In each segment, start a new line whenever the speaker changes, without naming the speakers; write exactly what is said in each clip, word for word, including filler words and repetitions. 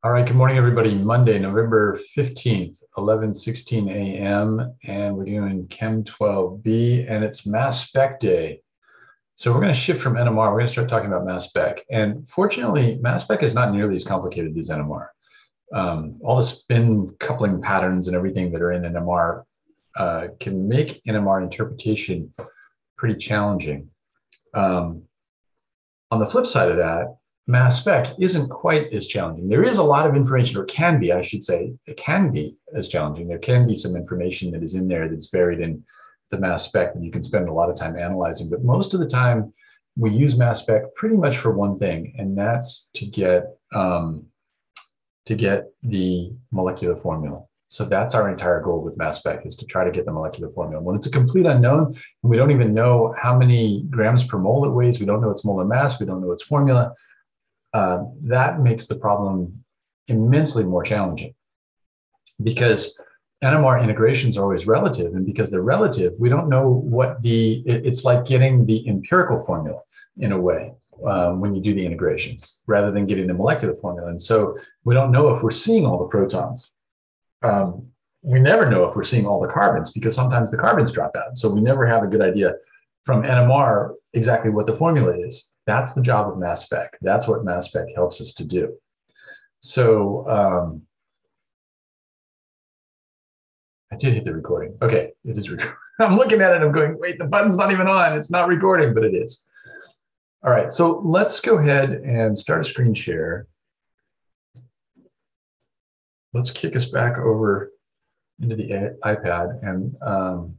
All right, good morning, everybody. Monday, November fifteenth, eleven sixteen a m, and we're doing Chem twelve B, and it's Mass Spec Day. So we're going to shift from N M R. We're going to start talking about Mass Spec. And fortunately, Mass Spec is not nearly as complicated as N M R. Um, all the spin coupling patterns and everything that are in N M R uh, can make N M R interpretation pretty challenging. Um, on the flip side of that, mass spec isn't quite as challenging. There is a lot of information, or can be, I should say, it can be as challenging. There can be some information that is in there that's buried in the mass spec that you can spend a lot of time analyzing. But most of the time, we use mass spec pretty much for one thing, and that's to get um, to get the molecular formula. So that's our entire goal with mass spec, is to try to get the molecular formula. When it's a complete unknown, and we don't even know how many grams per mole it weighs, we don't know its molar mass, we don't know its formula, uh, that makes the problem immensely more challenging, because N M R integrations are always relative, and because they're relative, we don't know what the, it, it's like getting the empirical formula in a way um, when you do the integrations, rather than getting the molecular formula. And so we don't know if we're seeing all the protons. Um, we never know if we're seeing all the carbons, because sometimes the carbons drop out. So we never have a good idea from N M R exactly what the formula is. That's the job of mass spec. That's what mass spec helps us to do. So um, I did hit the recording. Okay, it is recording. I'm looking at it, I'm going, wait, the button's not even on. It's not recording, but it is. All right, so let's go ahead and start a screen share. Let's kick us back over into the iPad, and um,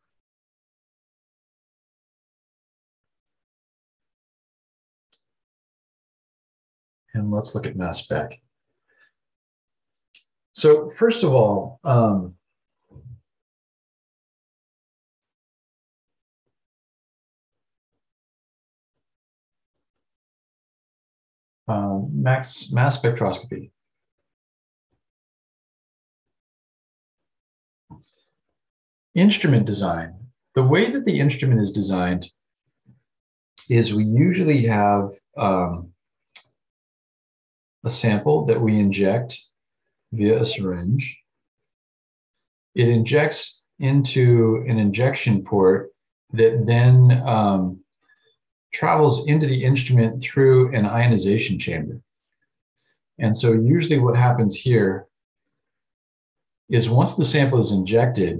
and let's look at mass spec. So first of all, um, um, mass, mass spectroscopy. Instrument design. The way that the instrument is designed is we usually have um, a sample that we inject via a syringe. It injects into an injection port that then um, travels into the instrument through an ionization chamber. And so usually what happens here is, once the sample is injected,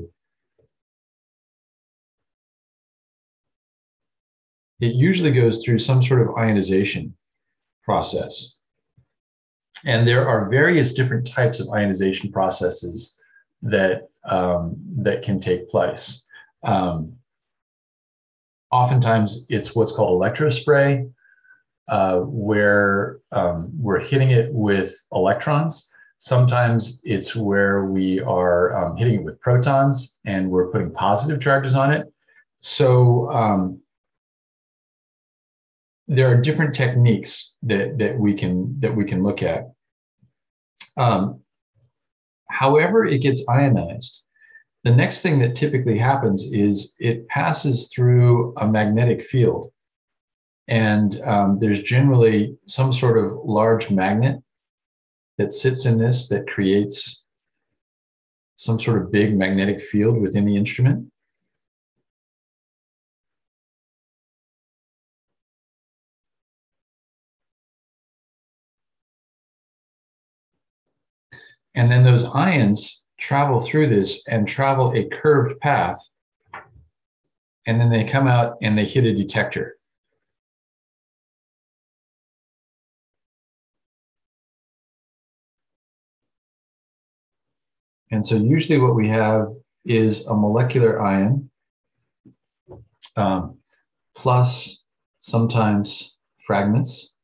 it usually goes through some sort of ionization process. And there are various different types of ionization processes that, um, that can take place. Um, oftentimes, it's what's called electrospray, uh, where um, we're hitting it with electrons. Sometimes it's where we are um, hitting it with protons and we're putting positive charges on it. So um, there are different techniques that, that, we, can, that we can look at. Um, however it gets ionized, the next thing that typically happens is it passes through a magnetic field. And um, there's generally some sort of large magnet that sits in this that creates some sort of big magnetic field within the instrument. And then those ions travel through this and travel a curved path. And then they come out and they hit a detector. And so usually what we have is a molecular ion um, plus sometimes fragments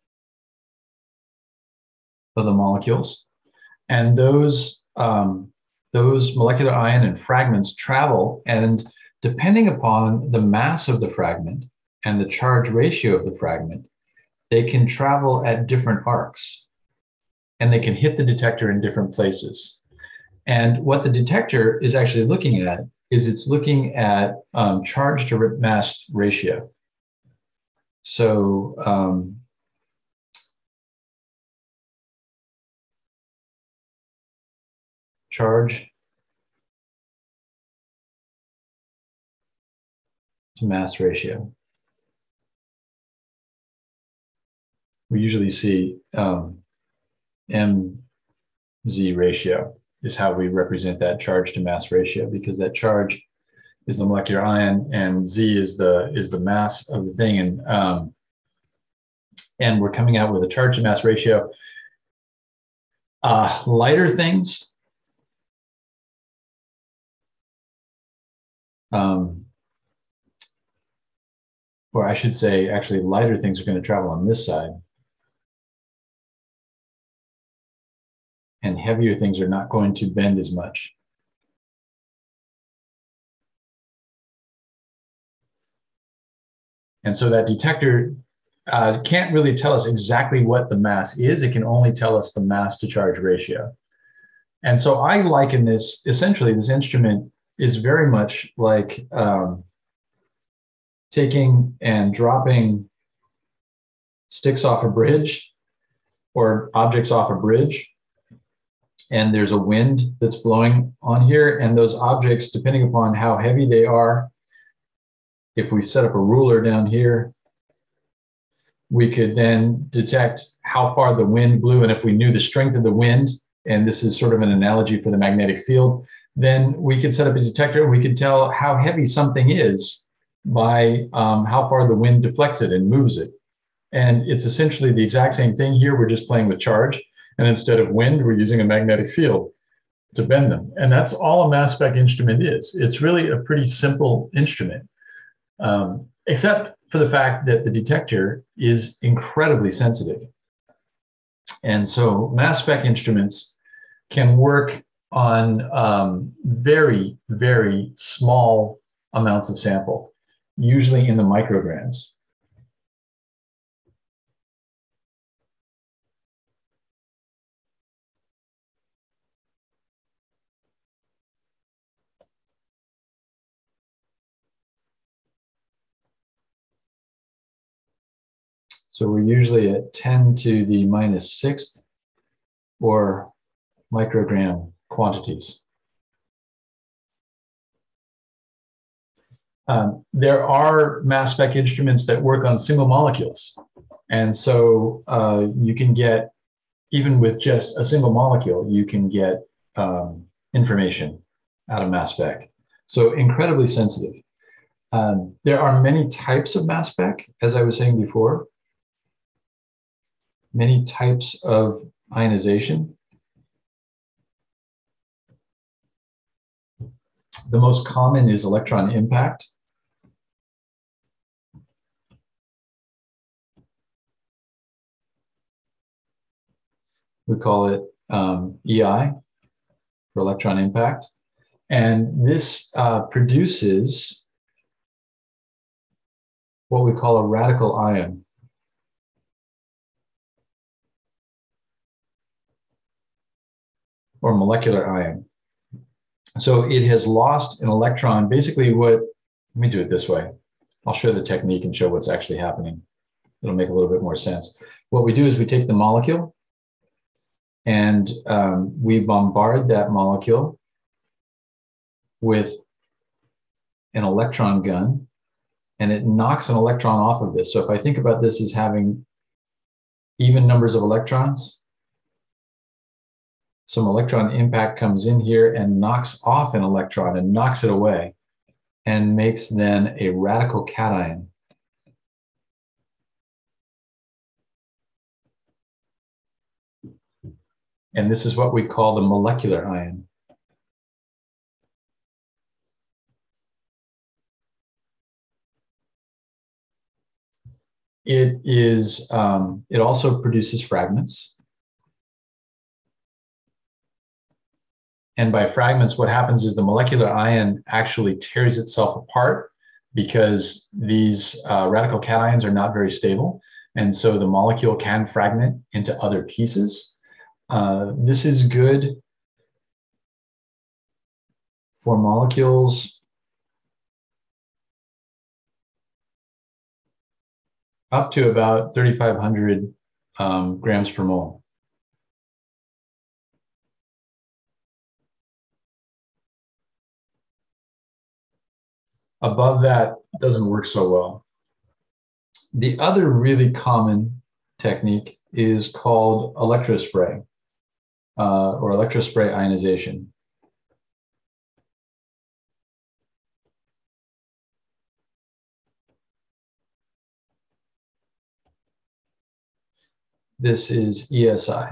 of the molecules. And those, um, those molecular ion and fragments travel, and depending upon the mass of the fragment and the charge ratio of the fragment, they can travel at different arcs, and they can hit the detector in different places. And what the detector is actually looking at is it's looking at um, charge to mass ratio. So um, charge to mass ratio. We usually see um, M Z ratio is how we represent that charge to mass ratio, because that charge is the molecular ion and Z is the is the mass of the thing, and um, and we're coming out with a charge to mass ratio. Uh, lighter things, um, or I should say, actually, lighter things are going to travel on this side, and heavier things are not going to bend as much. And so that detector uh, can't really tell us exactly what the mass is. It can only tell us the mass to charge ratio. And so I liken this, essentially, this instrument is very much like um, taking and dropping sticks off a bridge or objects off a bridge. And there's a wind that's blowing on here. And those objects, depending upon how heavy they are, if we set up a ruler down here, we could then detect how far the wind blew. And if we knew the strength of the wind, and this is sort of an analogy for the magnetic field, then we could set up a detector and we could tell how heavy something is by um, how far the wind deflects it and moves it. And it's essentially the exact same thing here. We're just playing with charge. And instead of wind, we're using a magnetic field to bend them. And that's all a mass spec instrument is. It's really a pretty simple instrument, um, except for the fact that the detector is incredibly sensitive. And so mass spec instruments can work on um, very, very small amounts of sample, usually in the micrograms. So we're usually at ten to the minus sixth or microgram quantities. Um, there are mass spec instruments that work on single molecules. And so uh, you can get, even with just a single molecule, you can get um, information out of mass spec. So incredibly sensitive. Um, there are many types of mass spec, as I was saying before, many types of ionization. The most common is electron impact. We call it um, E I, for electron impact. And this uh, produces what we call a radical ion. Or molecular ion. So it has lost an electron. Basically what, let me do it this way. I'll show the technique and show what's actually happening. It'll make a little bit more sense. What we do is we take the molecule and um, we bombard that molecule with an electron gun, and it knocks an electron off of this. So if I think about this as having even numbers of electrons, some electron impact comes in here and knocks off an electron and knocks it away and makes then a radical cation. And this is what we call the molecular ion. It is, um, it also produces fragments. And by fragments, what happens is the molecular ion actually tears itself apart because these uh, radical cations are not very stable. And so the molecule can fragment into other pieces. Uh, this is good for molecules up to about thirty-five hundred um, grams per mole. Above that doesn't work so well. The other really common technique is called electrospray uh, or electrospray ionization. This is E S I.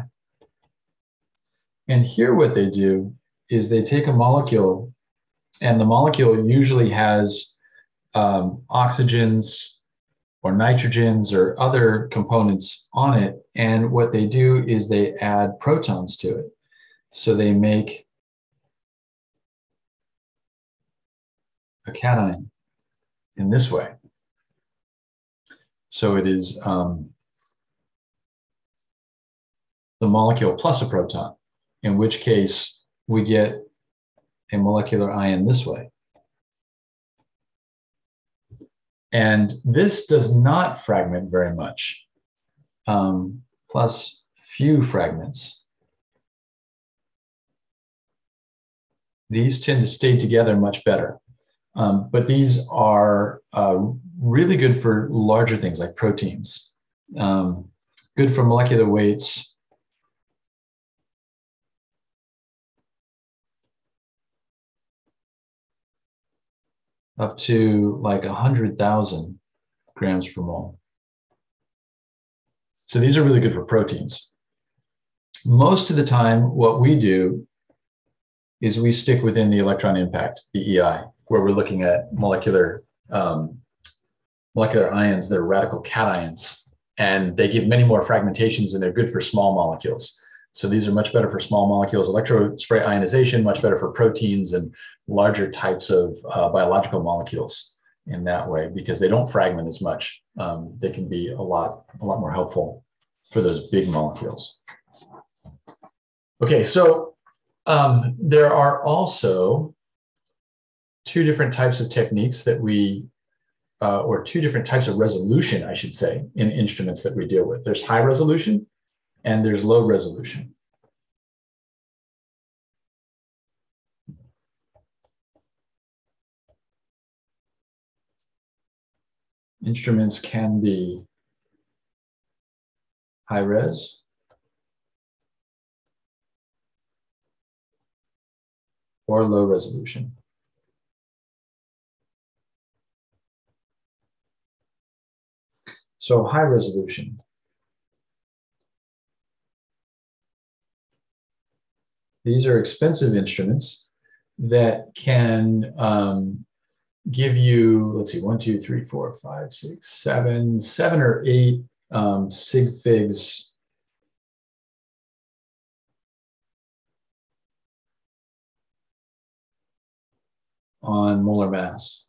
And here what they do is they take a molecule, and the molecule usually has um, oxygens or nitrogens or other components on it. And what they do is they add protons to it. So they make a cation in this way. So it is um, the molecule plus a proton, in which case we get a molecular ion this way. And this does not fragment very much, um, plus few fragments. These tend to stay together much better. Um, but these are uh, really good for larger things like proteins, um, good for molecular weights. Up to like one hundred thousand grams per mole. So these are really good for proteins. Most of the time, what we do is we stick within the electron impact, the E I, where we're looking at molecular um, molecular ions that are radical cations, and they give many more fragmentations, and they're good for small molecules. So these are much better for small molecules. Electrospray ionization, much better for proteins and larger types of uh, biological molecules in that way, because they don't fragment as much. Um, they can be a lot, a lot more helpful for those big molecules. Okay, so um, there are also two different types of techniques that we, uh, or two different types of resolution, I should say, in instruments that we deal with. There's high resolution and there's low resolution. Instruments can be high res or low resolution. So high resolution. These are expensive instruments that can um, give you, let's see, one, two, three, four, five, six, seven, seven or eight um, sig figs on molar mass.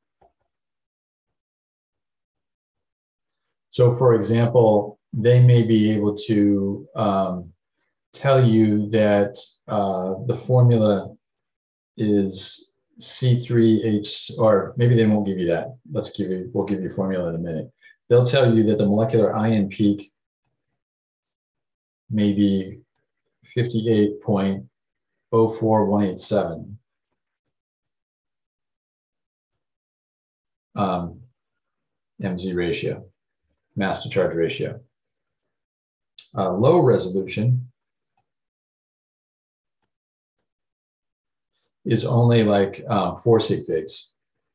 So for example, they may be able to um, tell you that uh, the formula is C three H, or maybe they won't give you that. Let's give you, we'll give you formula in a minute. They'll tell you that the molecular ion peak may be fifty-eight point zero four one eight seven. Um, M Z ratio, mass to charge ratio. Uh, low resolution is only like um, four sig figs.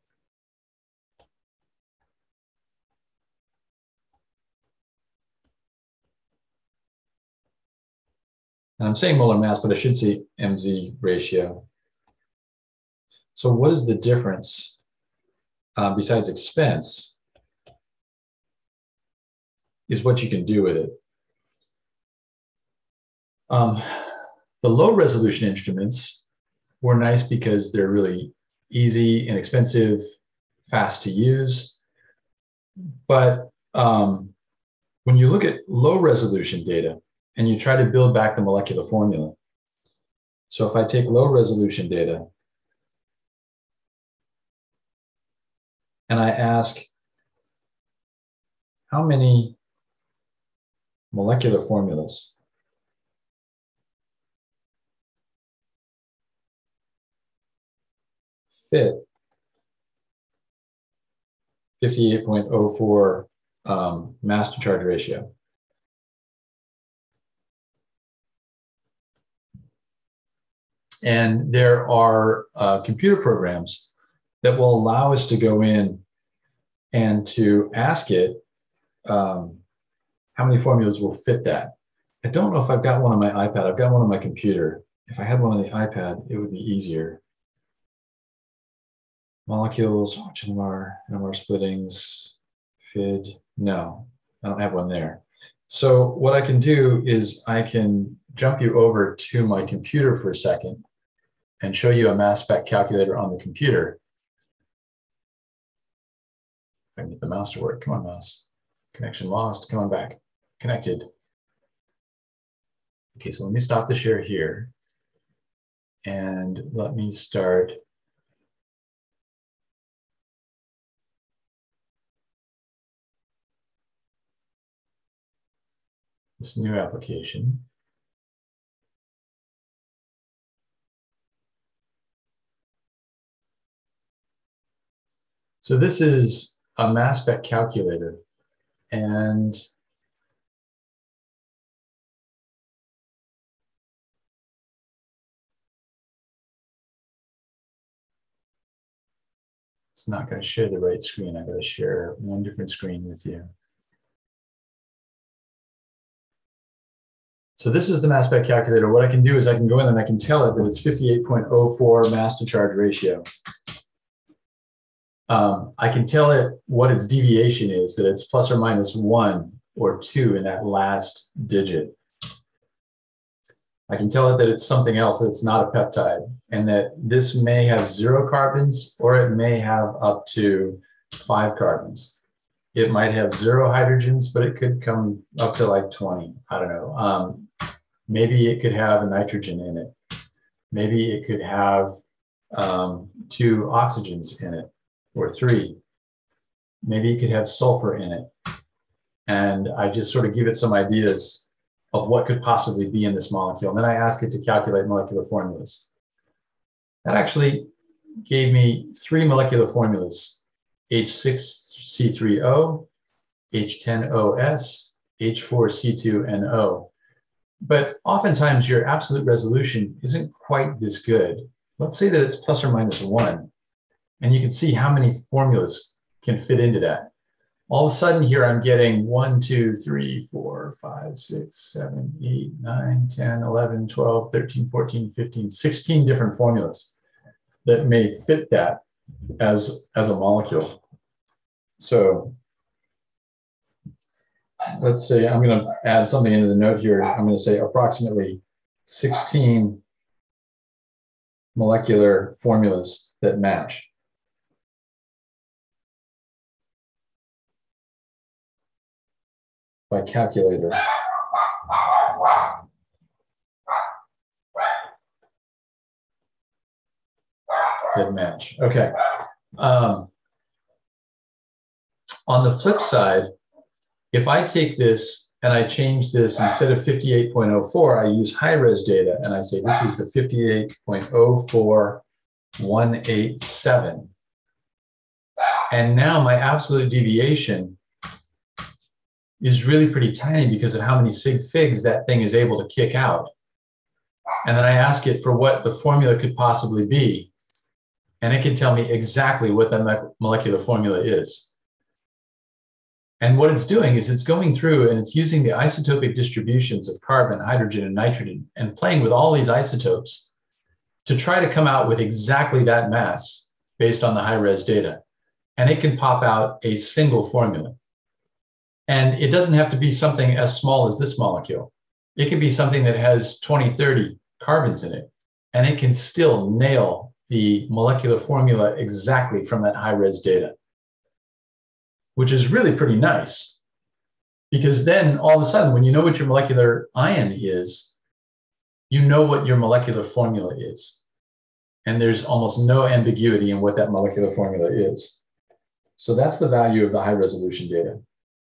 And I'm saying molar mass, but I should say M Z ratio. So what is the difference uh, besides expense is what you can do with it. Um, the low resolution instruments were nice because they're really easy, inexpensive, fast to use. But um, when you look at low resolution data and you try to build back the molecular formula, so if I take low resolution data and I ask how many molecular formulas fit fifty-eight point oh four um, mass to charge ratio. And there are uh, computer programs that will allow us to go in and to ask it um, how many formulas will fit that. I don't know if I've got one on my iPad. I've got one on my computer. If I had one on the iPad, it would be easier. Molecules, N M R, N M R splittings, F I D. No, I don't have one there. So what I can do is I can jump you over to my computer for a second and show you a mass spec calculator on the computer. If I can get the mouse to work. Come on, mouse. Connection lost. Come on back. Connected. Okay, so let me stop the share here. And let me start this new application. So this is a mass spec calculator, and it's not going to share the right screen. I've got to share one different screen with you. So this is the mass spec calculator. What I can do is I can go in and I can tell it that it's fifty-eight point oh four mass to charge ratio. Um, I can tell it what its deviation is, that it's plus or minus one or two in that last digit. I can tell it that it's something else, that it's not a peptide, and that this may have zero carbons or it may have up to five carbons. It might have zero hydrogens, but it could come up to like twenty. I don't know. Um, maybe it could have a nitrogen in it. Maybe it could have um, two oxygens in it, or three. Maybe it could have sulfur in it. And I just sort of give it some ideas of what could possibly be in this molecule. And then I ask it to calculate molecular formulas. That actually gave me three molecular formulas: H six C three O, H ten O S, H four C two N O. But oftentimes your absolute resolution isn't quite this good. Let's say that it's plus or minus one. And you can see how many formulas can fit into that. All of a sudden here, I'm getting one, two, three, four, five, six, seven, eight, nine, ten, eleven, twelve, thirteen, fourteen, fifteen, sixteen different formulas that may fit that as, as a molecule. So let's say I'm going to add something into the note here. I'm going to say approximately sixteen molecular formulas that match. By calculator. That match. Okay. Um, on the flip side, if I take this and I change this, instead of fifty-eight point oh four, I use high-res data and I say this is the fifty-eight point oh four one eight seven. And now my absolute deviation is really pretty tiny because of how many sig figs that thing is able to kick out. And then I ask it for what the formula could possibly be. And it can tell me exactly what that molecular formula is. And what it's doing is it's going through and it's using the isotopic distributions of carbon, hydrogen, and nitrogen and playing with all these isotopes to try to come out with exactly that mass based on the high-res data. And it can pop out a single formula. And it doesn't have to be something as small as this molecule. It can be something that has twenty, thirty carbons in it, and it can still nail the molecular formula exactly from that high-res data, which is really pretty nice. Because then all of a sudden, when you know what your molecular ion is, you know what your molecular formula is. And there's almost no ambiguity in what that molecular formula is. So that's the value of the high-resolution data.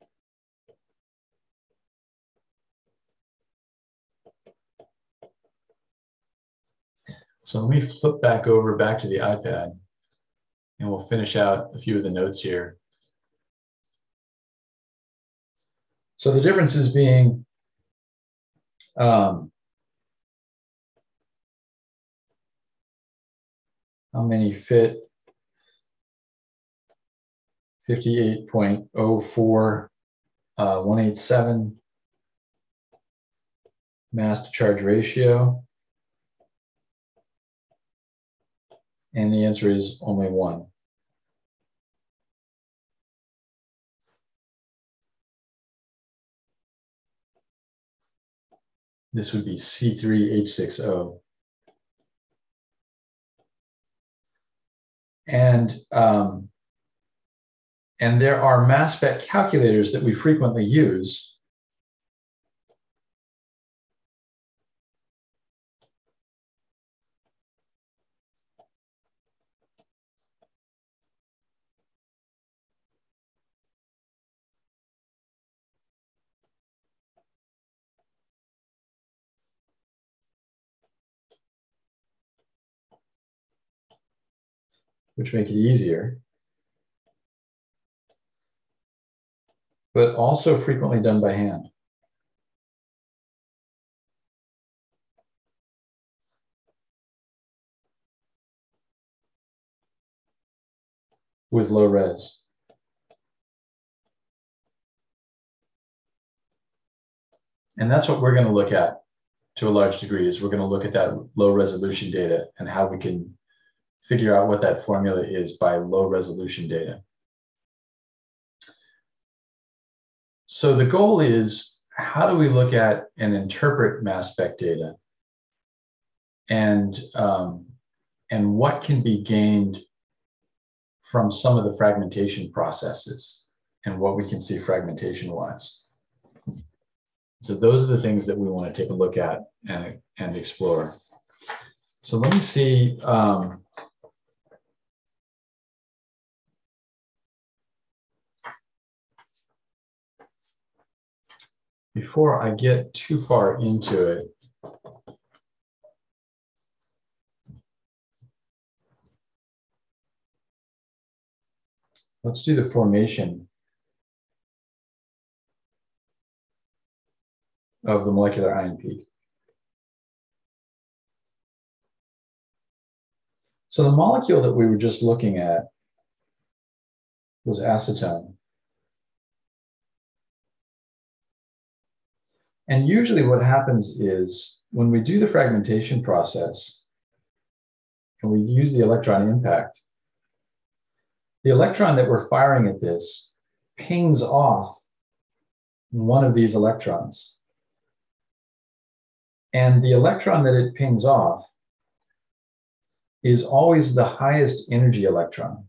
So let me flip back over back to the iPad and we'll finish out a few of the notes here. So the differences being um, how many fit fifty-eight point oh four uh, one eighty-seven mass to charge ratio? And the answer is only one. This would be C three H six O. And, um, and there are mass spec calculators that we frequently use. Which make it easier, but also frequently done by hand. With low res. And that's what we're going to look at to a large degree, is we're going to look at that low resolution data and how we can figure out what that formula is by low resolution data. So the goal is, how do we look at and interpret mass spec data? And, um, and what can be gained from some of the fragmentation processes and what we can see fragmentation-wise. So those are the things that we want to take a look at and, and explore. So let me see. Um, before I get too far into it, let's do the formation of the molecular ion peak. So the molecule that we were just looking at was acetone. And usually what happens is, when we do the fragmentation process and we use the electron impact, the electron that we're firing at this pings off one of these electrons. And the electron that it pings off is always the highest energy electron.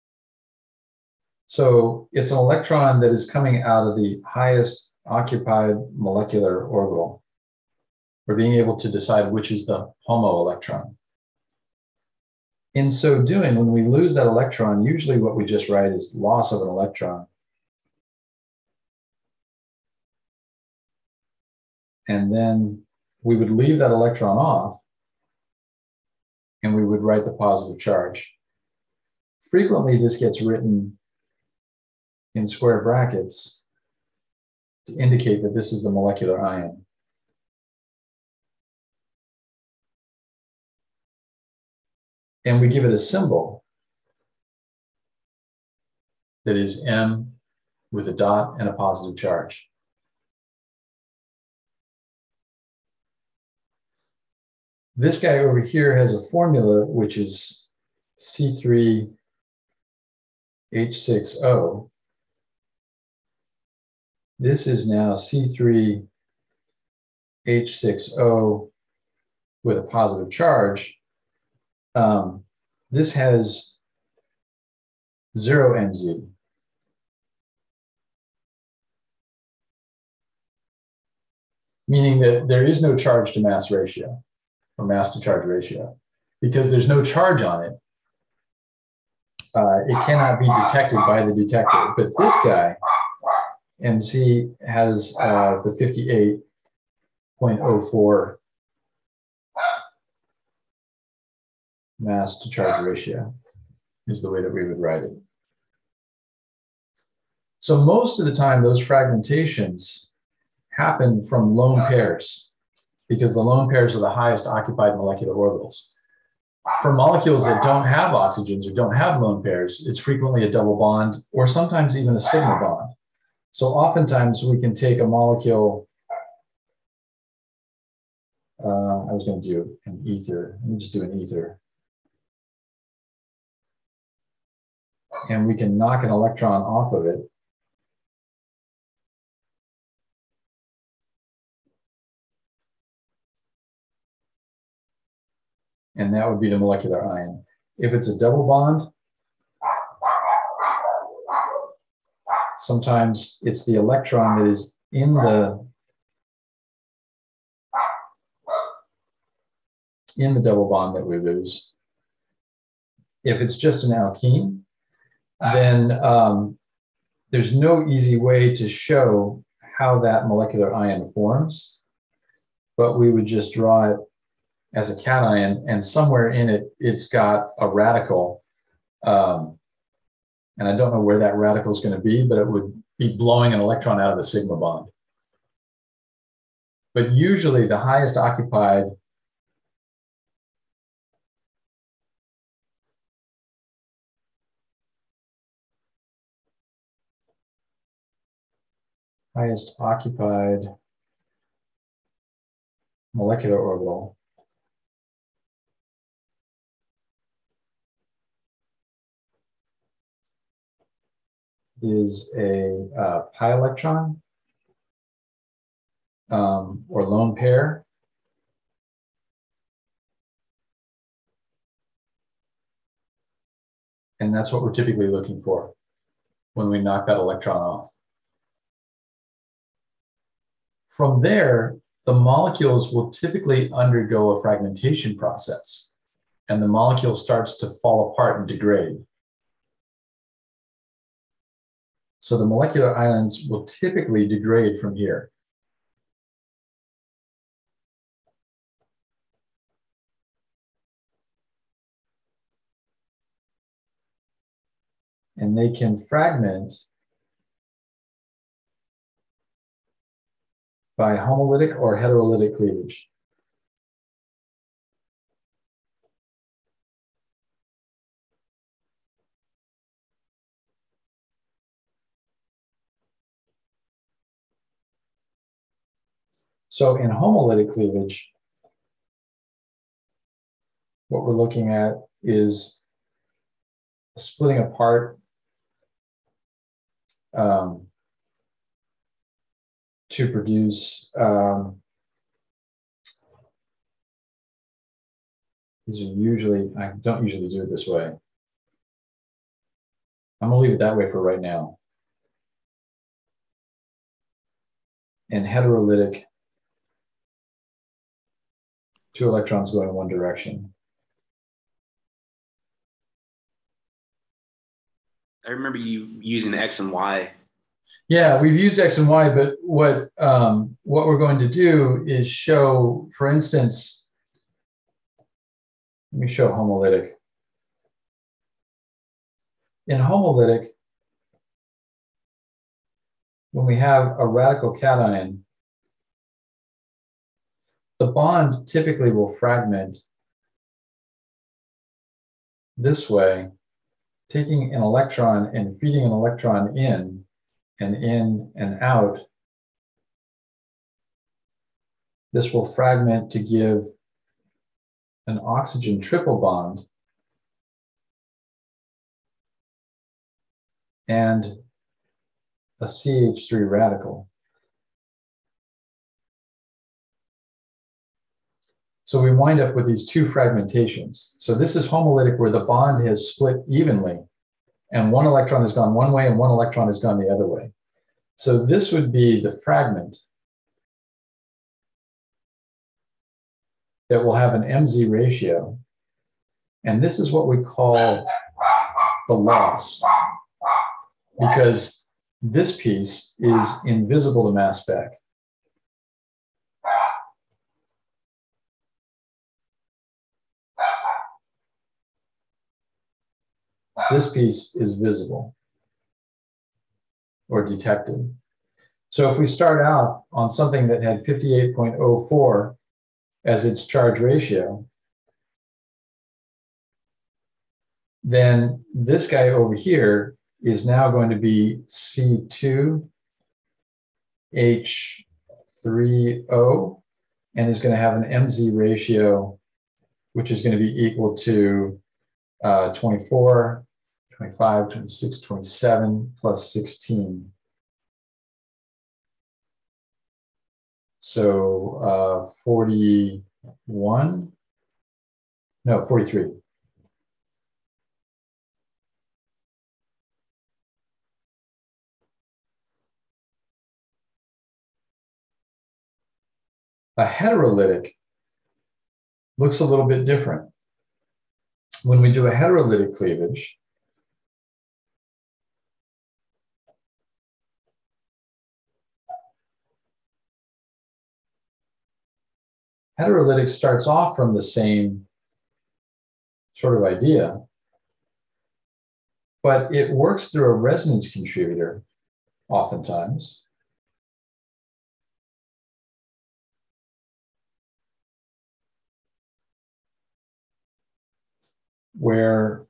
So it's an electron that is coming out of the highest occupied molecular orbital. We're being able to decide which is the HOMO electron. In so doing, when we lose that electron, usually what we just write is loss of an electron. And then we would leave that electron off, and we would write the positive charge. Frequently, this gets written in square brackets to indicate that this is the molecular ion. And we give it a symbol that is M with a dot and a positive charge. This guy over here has a formula which is C three H six O. This is now C three H six O with a positive charge. Um, this has zero M Z. Meaning that there is no charge to mass ratio, or mass to charge ratio. Because there's no charge on it, uh, it cannot be detected by the detector. But this guy, M Z, has uh, the fifty-eight point oh four mass to charge ratio, is the way that we would write it. So most of the time, those fragmentations happen from lone pairs because the lone pairs are the highest occupied molecular orbitals. For molecules that don't have oxygens or don't have lone pairs, it's frequently a double bond or sometimes even a sigma bond. So oftentimes we can take a molecule, uh, I was going to do an ether, let me just do an ether. And we can knock an electron off of it. And that would be the molecular ion. If it's a double bond, sometimes it's the electron that is in the in the double bond that we lose. If it's just an alkene, then um, there's no easy way to show how that molecular ion forms, but we would just draw it as a cation, and somewhere in it, it's got a radical. Um, and I don't know where that radical is going to be, but it would be blowing an electron out of the sigma bond. But usually the highest occupied highest occupied molecular orbital is a uh, pi electron um, or lone pair. And that's what we're typically looking for when we knock that electron off. From there, the molecules will typically undergo a fragmentation process, and the molecule starts to fall apart and degrade. So the molecular ions will typically degrade from here. And they can fragment by homolytic or heterolytic cleavage. So in homolytic cleavage, what we're looking at is splitting apart um, to produce um, these are usually, I don't usually do it this way. I'm gonna leave it that way for right now. And heterolytic, two electrons going in one direction.
I remember you using X and Y.
Yeah, we've used X and Y, but what um, what we're going to do is show, for instance, let me show homolytic. In homolytic, when we have a radical cation, the bond typically will fragment this way, taking an electron and feeding an electron in and in and out. This will fragment to give an oxygen triple bond and a C H three radical. So we wind up with these two fragmentations. So this is homolytic where the bond has split evenly and one electron has gone one way and one electron has gone the other way. So this would be the fragment that will have an M Z ratio. And this is what we call the loss, because this piece is invisible to mass spec. This piece is visible. or detected. So if we start out on something that had fifty-eight point zero four as its charge ratio, then this guy over here is now going to be C two H three O and is going to have an M Z ratio, which is going to be equal to uh, twenty-four, twenty-five, twenty-six, twenty-seven plus sixteen. So uh, forty-one, no, forty-three. A heterolytic looks a little bit different. When we do a heterolytic cleavage, heterolytic starts off from the same sort of idea, but it works through a resonance contributor oftentimes. Where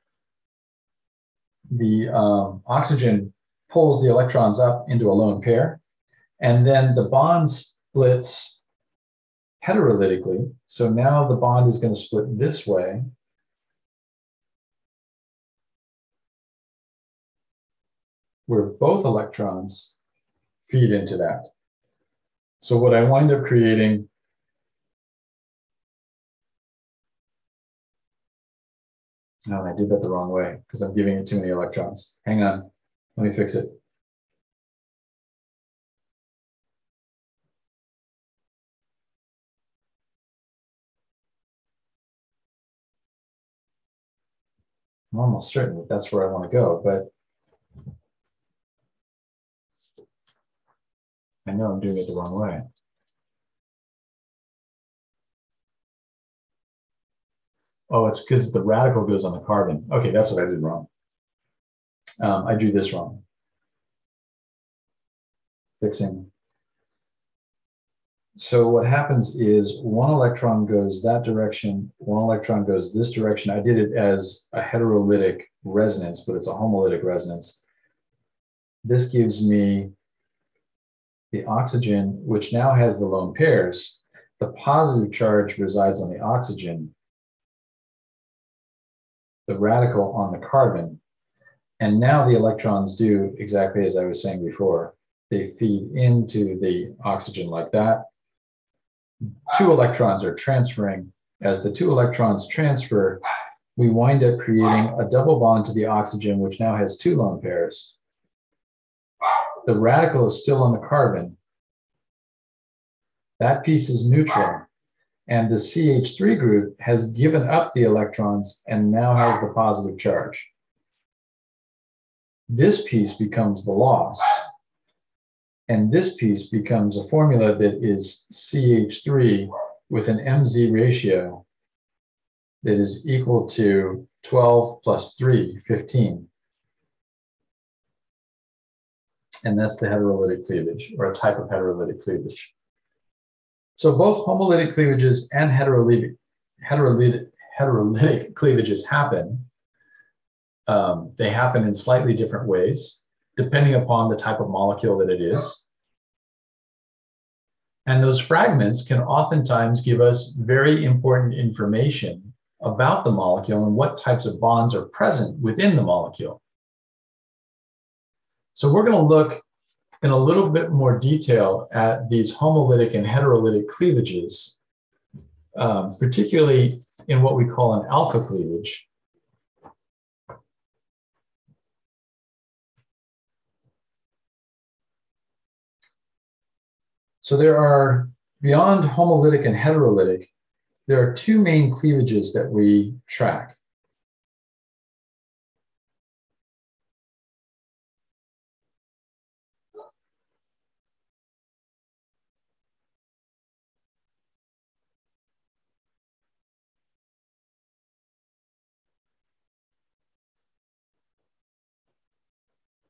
the um, oxygen pulls the electrons up into a lone pair, and then the bond splits heterolytically. So now the bond is going to split this way. Where both electrons feed into that. So what I wind up creating no, I did that the wrong way because I'm giving it too many electrons. Hang on, let me fix it. I'm almost certain that that's where I want to go, but I know I'm doing it the wrong way. Oh, it's because the radical goes on the carbon. Okay, that's what I did wrong. Um, I drew this wrong. Fixing. So what happens is one electron goes that direction, one electron goes this direction. I did it as a heterolytic resonance, but it's a homolytic resonance. This gives me the oxygen, which now has the lone pairs. The positive charge resides on the oxygen, the radical on the carbon. And now the electrons do exactly as I was saying before. They feed into the oxygen like that. Two electrons are transferring. As the two electrons transfer, we wind up creating a double bond to the oxygen, which now has two lone pairs. The radical is still on the carbon. That piece is neutral. And the C H three group has given up the electrons and now has the positive charge. This piece becomes the loss. And this piece becomes a formula that is C H three with an M Z ratio that is equal to twelve plus three, fifteen. And that's the heterolytic cleavage, or a type of heterolytic cleavage. So both homolytic cleavages and heterolytic, heterolytic, heterolytic cleavages happen. Um, they happen in slightly different ways, depending upon the type of molecule that it is. And those fragments can oftentimes give us very important information about the molecule and what types of bonds are present within the molecule. So we're going to look in a little bit more detail at these homolytic and heterolytic cleavages, um, particularly in what we call an alpha cleavage. So there are, beyond homolytic and heterolytic, there are two main cleavages that we track.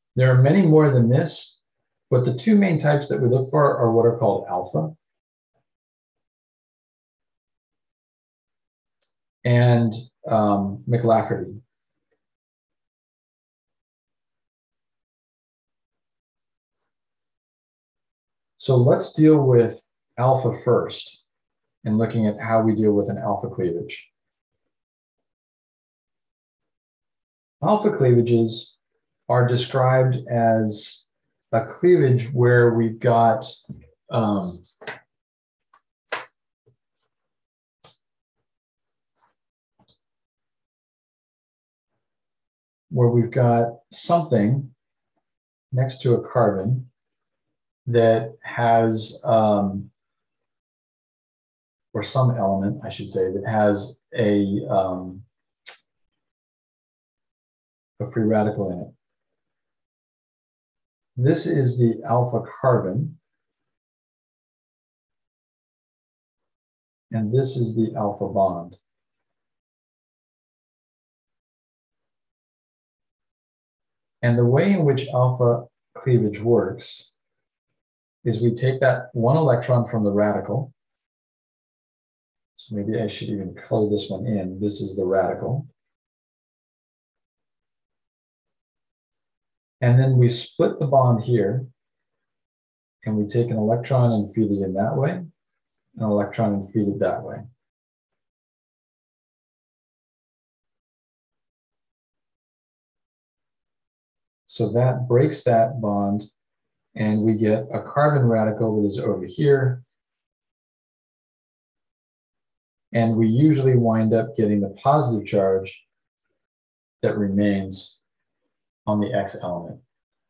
There are many more than this, but the two main types that we look for are what are called alpha and um, McLafferty. So let's deal with alpha first and looking at how we deal with an alpha cleavage. Alpha cleavages are described as a cleavage where we've got um, where we've got something next to a carbon that has, um, or some element, I should say, that has a, um, a free radical in it. This is the alpha carbon, and this is the alpha bond. And the way in which alpha cleavage works is we take that one electron from the radical. So maybe I should even color this one in. This is the radical. And then we split the bond here, and we take an electron and feed it in that way, an electron and feed it that way. So that breaks that bond, and we get a carbon radical that is over here. And we usually wind up getting the positive charge that remains on the X element.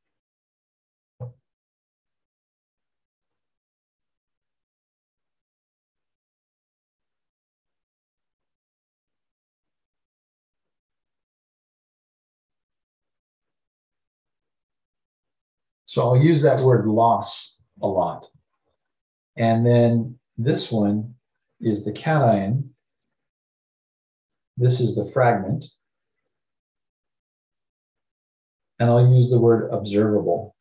So I'll use that word loss a lot. And then this one is the cation. This is the fragment. And I'll use the word observable.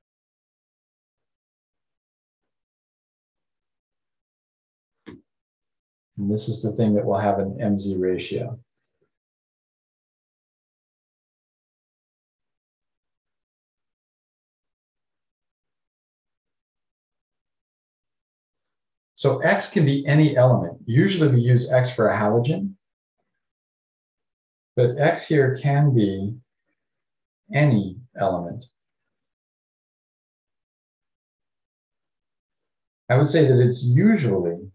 And this is the thing that will have an M Z ratio. So X can be any element. Usually we use X for a halogen, but X here can be any element. I would say that it's usually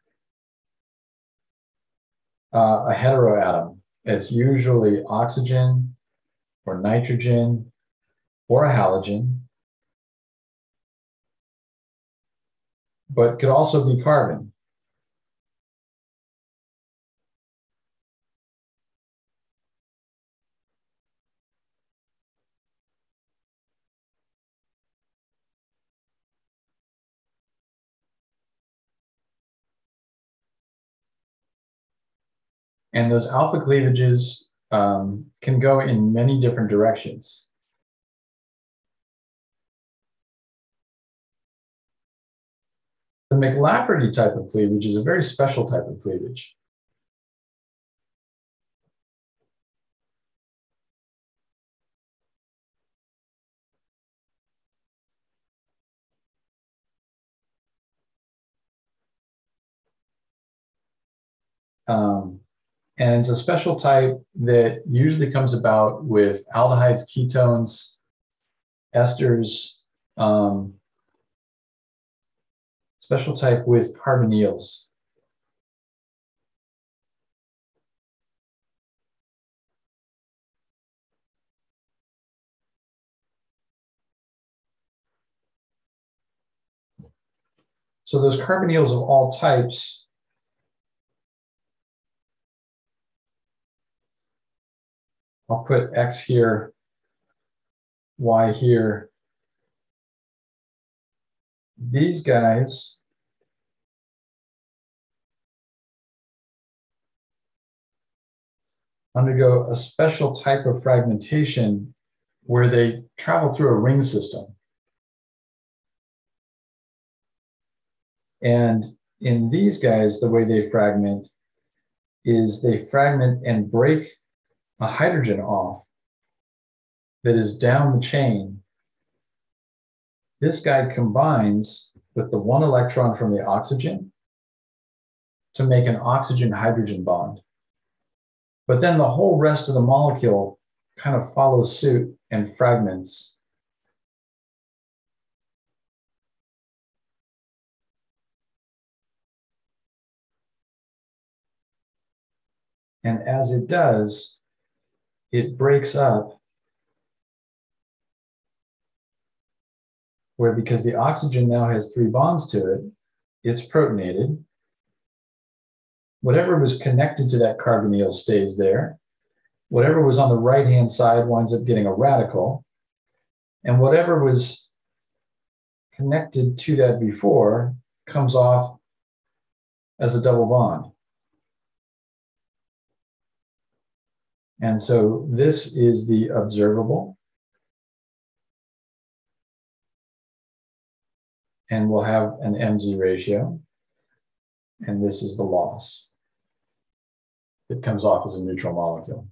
uh, a heteroatom. It's usually oxygen or nitrogen or a halogen, but could also be carbon. And those alpha cleavages um, can go in many different directions. The McLafferty type of cleavage is a very special type of cleavage. Um, and it's a special type that usually comes about with aldehydes, ketones, esters, um, special type with carbonyls. So those carbonyls of all types I'll put X here, Y here. These guys undergo a special type of fragmentation where they travel through a ring system. And in these guys, the way they fragment is they fragment and break a hydrogen off that is down the chain. This guy combines with the one electron from the oxygen to make an oxygen-hydrogen bond. But then the whole rest of the molecule kind of follows suit and fragments. And as it does, it breaks up where, because the oxygen now has three bonds to it, it's protonated. Whatever was connected to that carbonyl stays there. Whatever was on the right-hand side winds up getting a radical. And whatever was connected to that before comes off as a double bond. And so this is the observable. And we'll have an M Z ratio. And this is the loss. It comes off as a neutral molecule.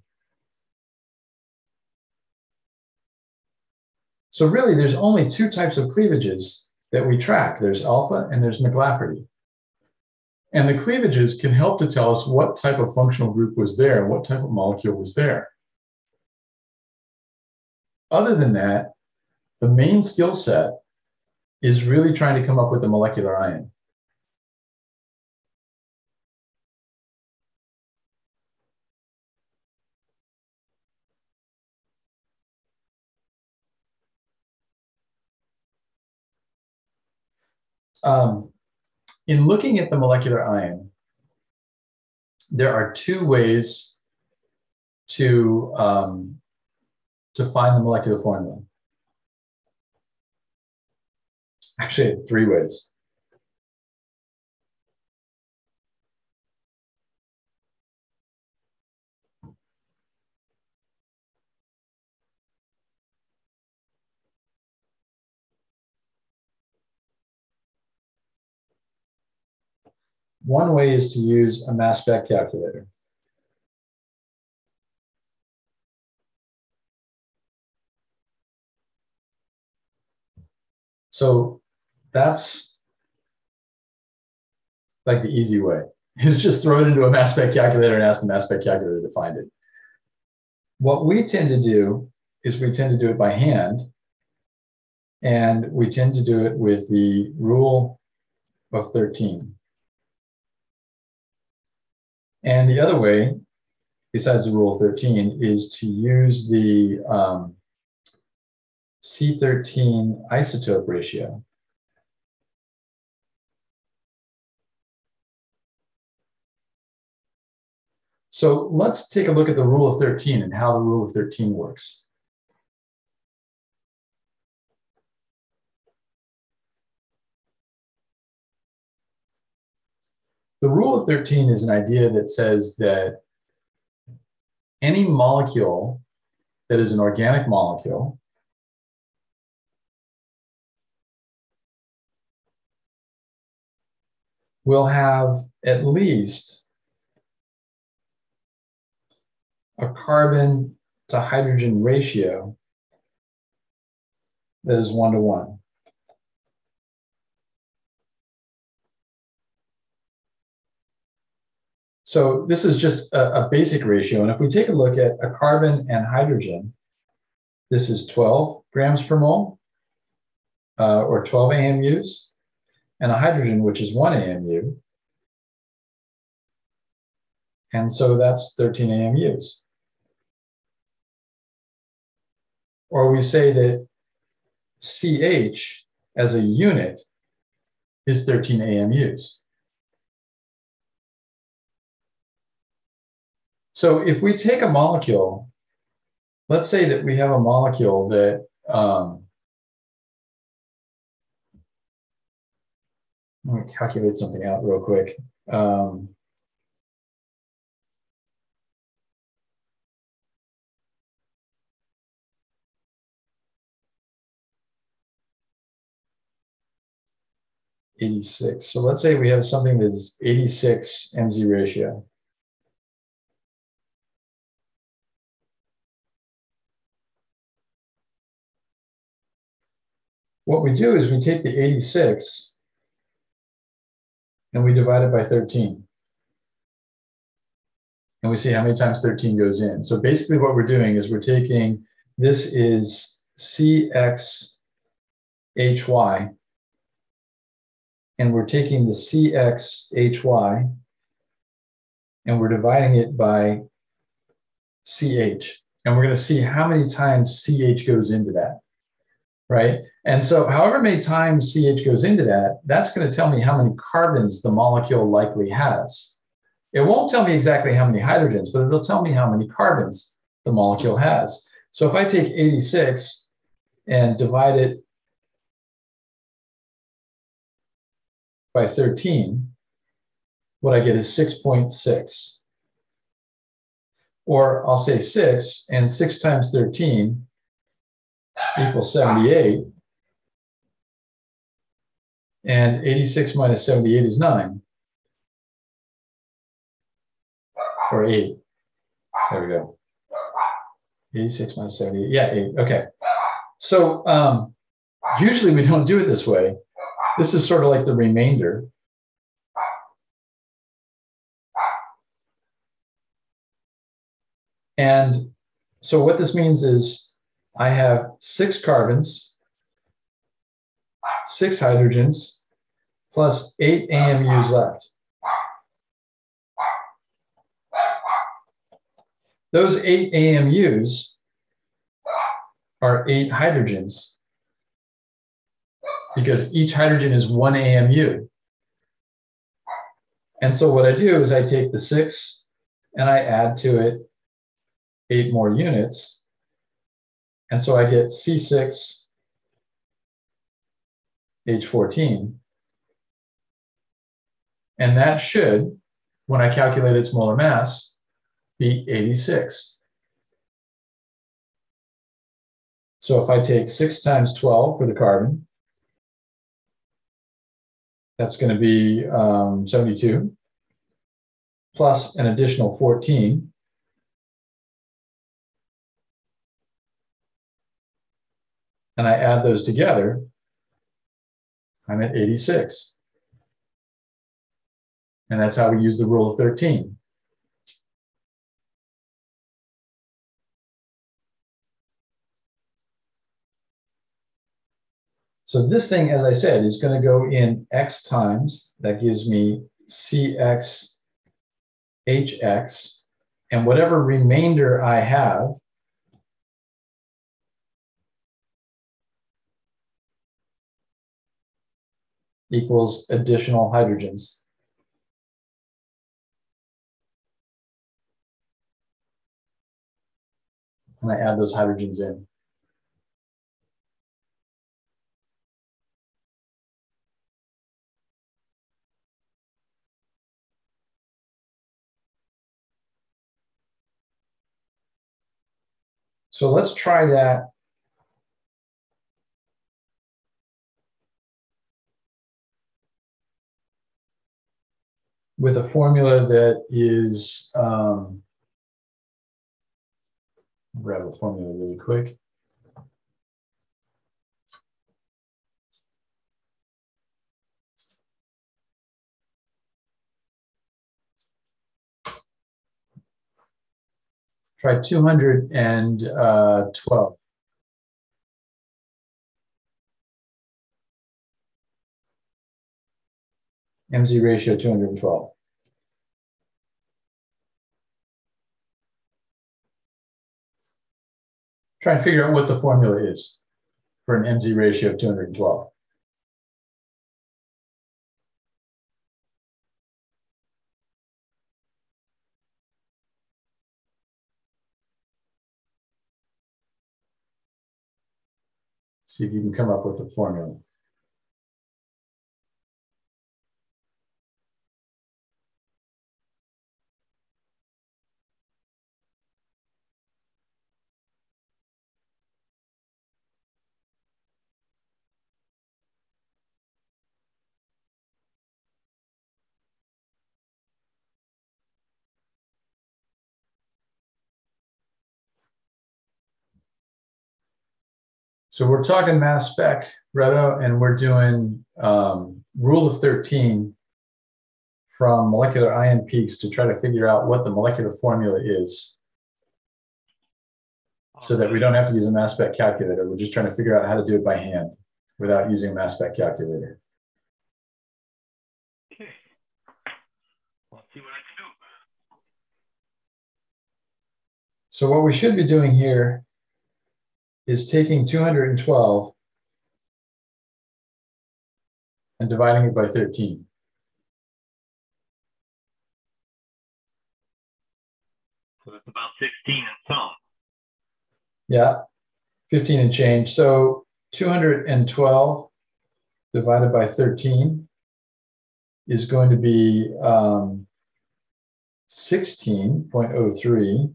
So really, there's only two types of cleavages that we track. There's alpha and there's McLafferty. And the cleavages can help to tell us what type of functional group was there and what type of molecule was there. Other than that, the main skill set is really trying to come up with the molecular ion. Um, in looking at the molecular ion, there are two ways to, um, to find the molecular formula. Actually, three ways. One way is to use a mass spec calculator. So that's like the easy way, is just throw it into a mass spec calculator and ask the mass spec calculator to find it. What we tend to do is we tend to do it by hand, and we tend to do it with the rule of thirteen. And the other way, besides the rule of thirteen, is to use the um, C thirteen isotope ratio. So let's take a look at the rule of thirteen and how the rule of thirteen works. The rule of thirteen is an idea that says that any molecule that is an organic molecule will have at least a carbon to hydrogen ratio that is one to one. So this is just a, a basic ratio. And if we take a look at a carbon and hydrogen, this is twelve grams per mole, uh, or twelve A M Us, and a hydrogen, which is one A M U. And so that's thirteen A M Us. Or we say that C H as a unit is thirteen A M Us. So if we take a molecule, let's say that we have a molecule that um, let me calculate something out real quick. Um, eighty-six. So let's say we have something that is eighty-six M Z ratio. What we do is we take the eighty-six and we divide it by thirteen. And we see how many times thirteen goes in. So basically what we're doing is we're taking, this is C X H Y, and we're taking the C X H Y and we're dividing it by C H. And we're going to see how many times C H goes into that, right? And so however many times C H goes into that, that's going to tell me how many carbons the molecule likely has. It won't tell me exactly how many hydrogens, but it'll tell me how many carbons the molecule has. So if I take eighty-six and divide it by thirteen, what I get is six point six. Or I'll say six, and six times thirteen equals seventy-eight. And eighty-six minus seventy-eight is nine. Or eight. There we go. eighty-six minus seventy-eight. Yeah, eight. Okay. So um, usually we don't do it this way. This is sort of like the remainder. And so what this means is I have six carbons, six hydrogens, plus eight A M Us left. Those eight A M Us are eight hydrogens because each hydrogen is one A M U. And so what I do is I take the six and I add to it eight more units. And so I get C six H fourteen. And that should, when I calculate its molar mass, be eighty-six. So if I take six times twelve for the carbon, that's going to be um, seventy-two, plus an additional fourteen. And I add those together, I'm at eighty-six. And that's how we use the rule of thirteen. So this thing, as I said, is going to go in X times. That gives me C X H X. And whatever remainder I have equals additional hydrogens. And I add those hydrogens in. So let's try that with a formula that is, um, grab a formula really quick. Try two hundred twelve. M Z ratio two hundred twelve. Try and figure out what the formula is for an M Z ratio of two hundred twelve. See if you can come up with a formula. So we're talking mass spec, Reto, and we're doing um, rule of thirteen from molecular ion peaks to try to figure out what the molecular formula is so that we don't have to use a mass spec calculator. We're just trying to figure out how to do it by hand without using a mass spec calculator.
Okay. Let's see what I can do.
So what we should be doing here is taking two hundred twelve and dividing it by thirteen.
So it's about sixteen and some.
Yeah, fifteen and change. So two hundred twelve divided by thirteen is going to be um, sixteen point zero three.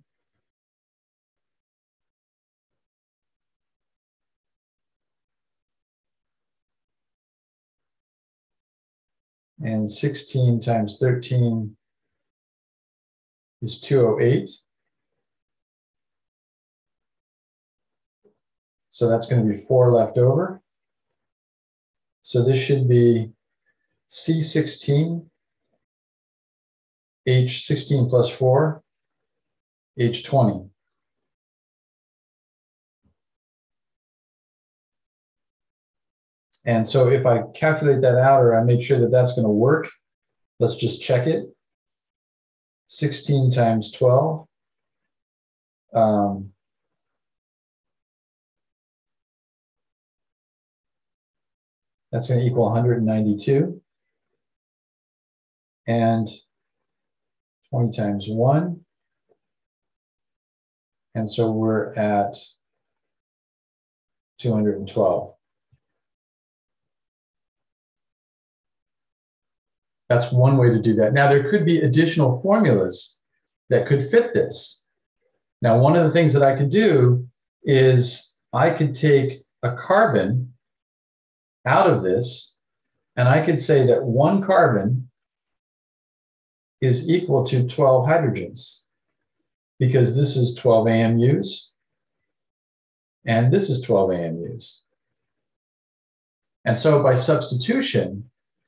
And sixteen times thirteen is two hundred eight. So that's going to be four left over. So this should be C sixteen, H sixteen plus four, H twenty. And so if I calculate that out or I make sure that that's going to work, let's just check it. sixteen times twelve. Um, that's going to equal one hundred ninety-two. And twenty times one. And so we're at two hundred twelve. That's one way to do that. Now, there could be additional formulas that could fit this. Now, one of the things that I could do is I could take a carbon out of this, and I could say that one carbon is equal to twelve hydrogens, because this is twelve A M Us, and this is twelve A M Us. And so by substitution,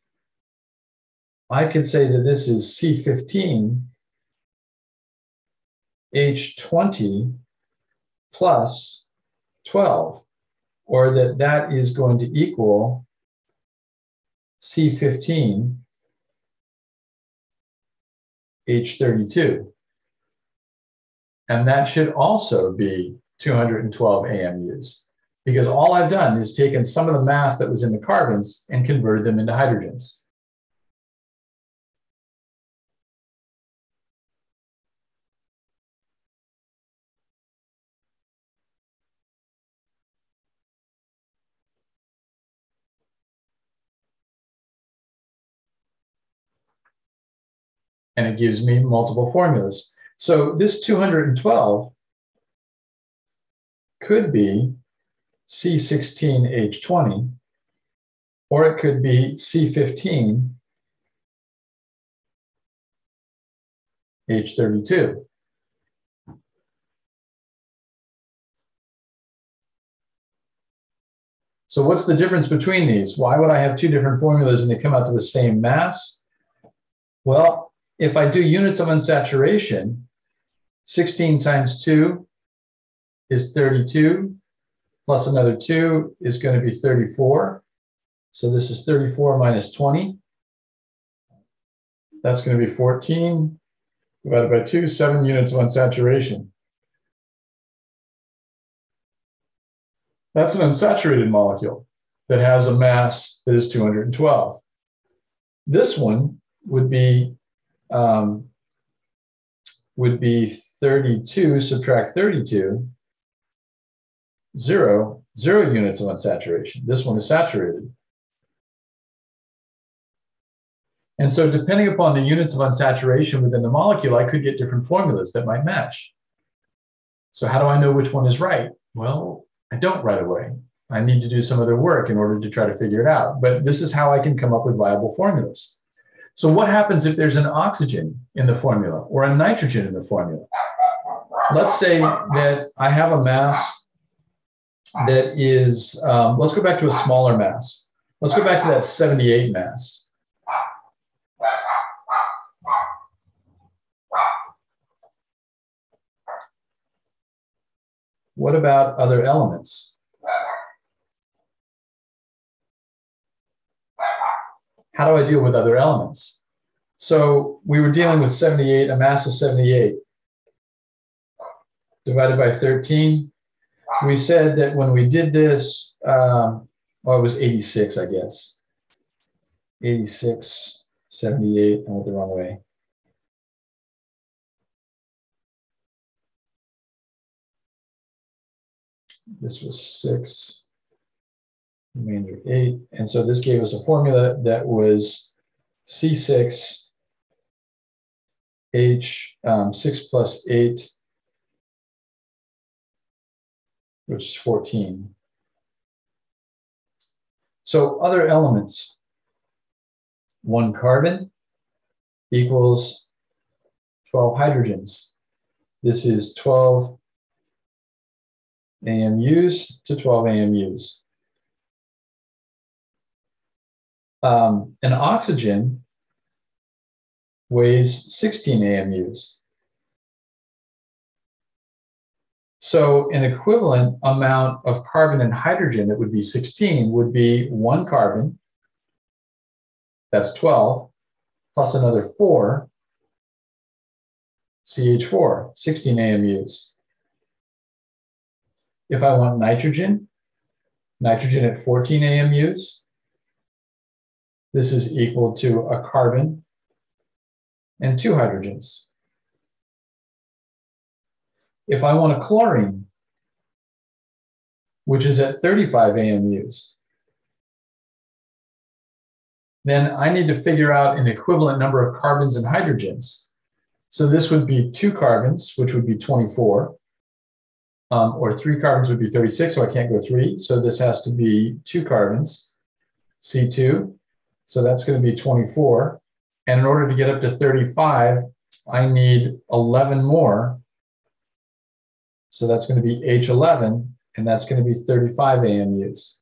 I could say that this is C fifteen H twenty plus twelve, or that that is going to equal C fifteen H thirty-two. And that should also be two hundred twelve A M Us, because all I've done is taken some of the mass that was in the carbons and converted them into hydrogens. And it gives me multiple formulas. So this two hundred twelve could be C sixteen H twenty, or it could be C fifteen H thirty-two. So what's the difference between these? Why would I have two different formulas and they come out to the same mass? Well, if I do units of unsaturation, sixteen times two is thirty-two, plus another two is going to be thirty-four. So this is thirty-four minus twenty. That's going to be fourteen divided by two, seven units of unsaturation. That's an unsaturated molecule that has a mass that is two hundred twelve. This one would be Um, would be thirty-two, subtract thirty-two, zero, zero units of unsaturation. This one is saturated. And so depending upon the units of unsaturation within the molecule, I could get different formulas that might match. So how do I know which one is right? Well, I don't right away. I need to do some other work in order to try to figure it out. But this is how I can come up with viable formulas. So what happens if there's an oxygen in the formula or a nitrogen in the formula? Let's say that I have a mass that is, um, let's go back to a smaller mass. Let's go back to that seventy-eight mass. What about other elements? How do I deal with other elements? So we were dealing with seventy-eight, a mass of seventy-eight divided by thirteen. We said that when we did this, um, well, it was eighty-six, I guess. eighty-six, seventy-eight, I went the wrong way. This was six, remainder eight. And so this gave us a formula that was C six H um, six plus eight, which is fourteen. So other elements, one carbon equals twelve hydrogens. This is twelve A M Us to twelve A M Us. Um, an oxygen weighs sixteen A M Us. So an equivalent amount of carbon and hydrogen that would be sixteen would be one carbon, that's twelve, plus another four, C H four, sixteen A M Us. If I want nitrogen, nitrogen at fourteen A M Us, this is equal to a carbon and two hydrogens. If I want a chlorine, which is at thirty-five A M Us, then I need to figure out an equivalent number of carbons and hydrogens. So this would be two carbons, which would be twenty-four. Um, or three carbons would be thirty-six, so I can't go three. So this has to be two carbons, C two. So that's going to be twenty-four. And in order to get up to thirty-five, I need eleven more. So that's going to be H eleven, and that's going to be thirty-five A M Us.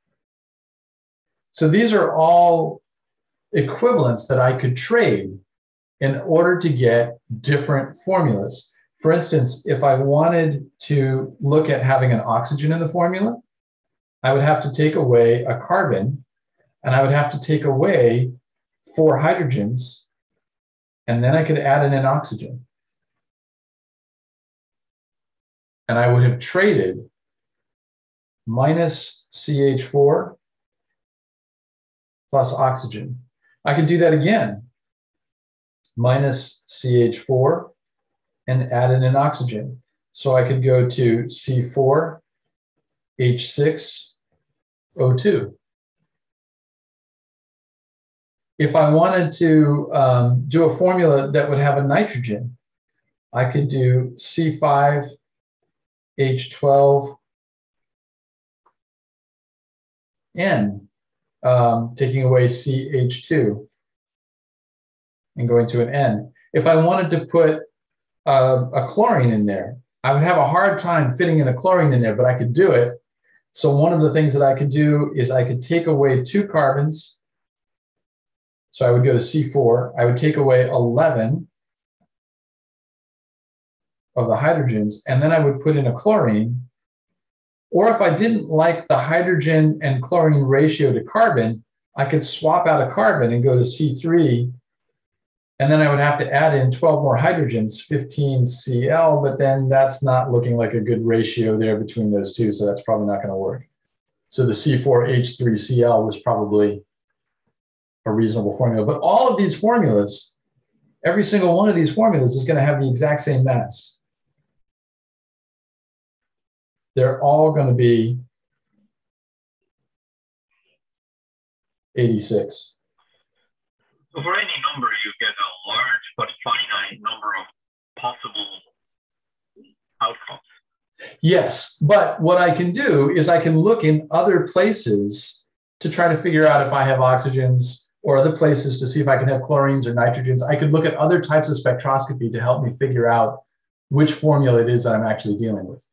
So these are all equivalents that I could trade in order to get different formulas. For instance, if I wanted to look at having an oxygen in the formula, I would have to take away a carbon, and I would have to take away four hydrogens, and then I could add in an oxygen. And I would have traded minus C H four plus oxygen. I could do that again, minus C H four and add in an oxygen. So I could go to C four H six O two. If I wanted to um, do a formula that would have a nitrogen, I could do C five H twelve N, um, taking away C H two and going to an N. If I wanted to put a, a chlorine in there, I would have a hard time fitting in a chlorine in there, but I could do it. So one of the things that I could do is I could take away two carbons. So I would go to C four. I would take away eleven of the hydrogens, and then I would put in a chlorine. Or if I didn't like the hydrogen and chlorine ratio to carbon, I could swap out a carbon and go to C three, and then I would have to add in twelve more hydrogens, fifteen C L, but then that's not looking like a good ratio there between those two, so that's probably not going to work. So the C four H three C L was probably a reasonable formula. But all of these formulas, every single one of these formulas is going to have the exact same mass. They're all going to be eighty-six.
So for any number, you get a large but finite number of possible outcomes.
Yes, but what I can do is I can look in other places to try to figure out if I have oxygens, or other places to see if I can have chlorines or nitrogens. I could look at other types of spectroscopy to help me figure out which formula it is that I'm actually dealing with.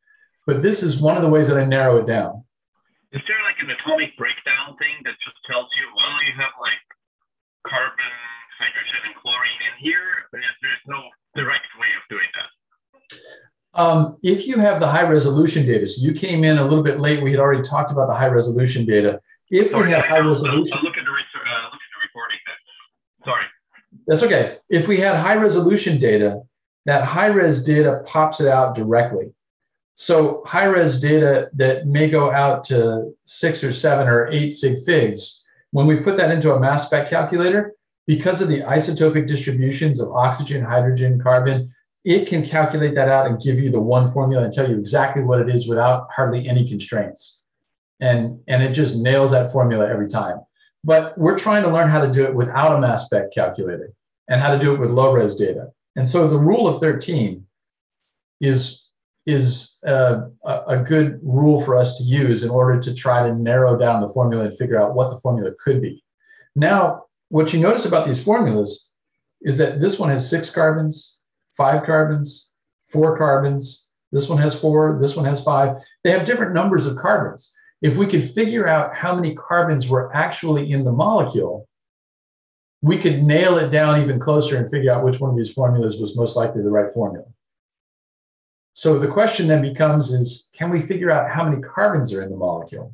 But this is one of the ways that I narrow it down.
Is there like an atomic breakdown thing that just tells you, well, you have like carbon, hydrogen, and chlorine in here? But there's no direct way of doing that.
Um, if you have the high resolution data, so you came in a little bit late, we had already talked about the high resolution data. If
Sorry,
we have
I,
high
I'll,
resolution,
I'll look at the uh, look at the recording then. Sorry.
that's okay. If we had high resolution data, that high res data pops it out directly. So high res data that may go out to six or seven or eight sig figs, when we put that into a mass spec calculator, because of the isotopic distributions of oxygen, hydrogen, carbon, it can calculate that out and give you the one formula and tell you exactly what it is without hardly any constraints. And, and it just nails that formula every time. But we're trying to learn how to do it without a mass spec calculator and how to do it with low res data. And so the rule of thirteen is, is uh, a, a good rule for us to use in order to try to narrow down the formula and figure out what the formula could be. Now, what you notice about these formulas is that this one has six carbons, five carbons, four carbons. This one has four, this one has five. They have different numbers of carbons. If we could figure out how many carbons were actually in the molecule, we could nail it down even closer and figure out which one of these formulas was most likely the right formula. So the question then becomes is, can we figure out how many carbons are in the molecule?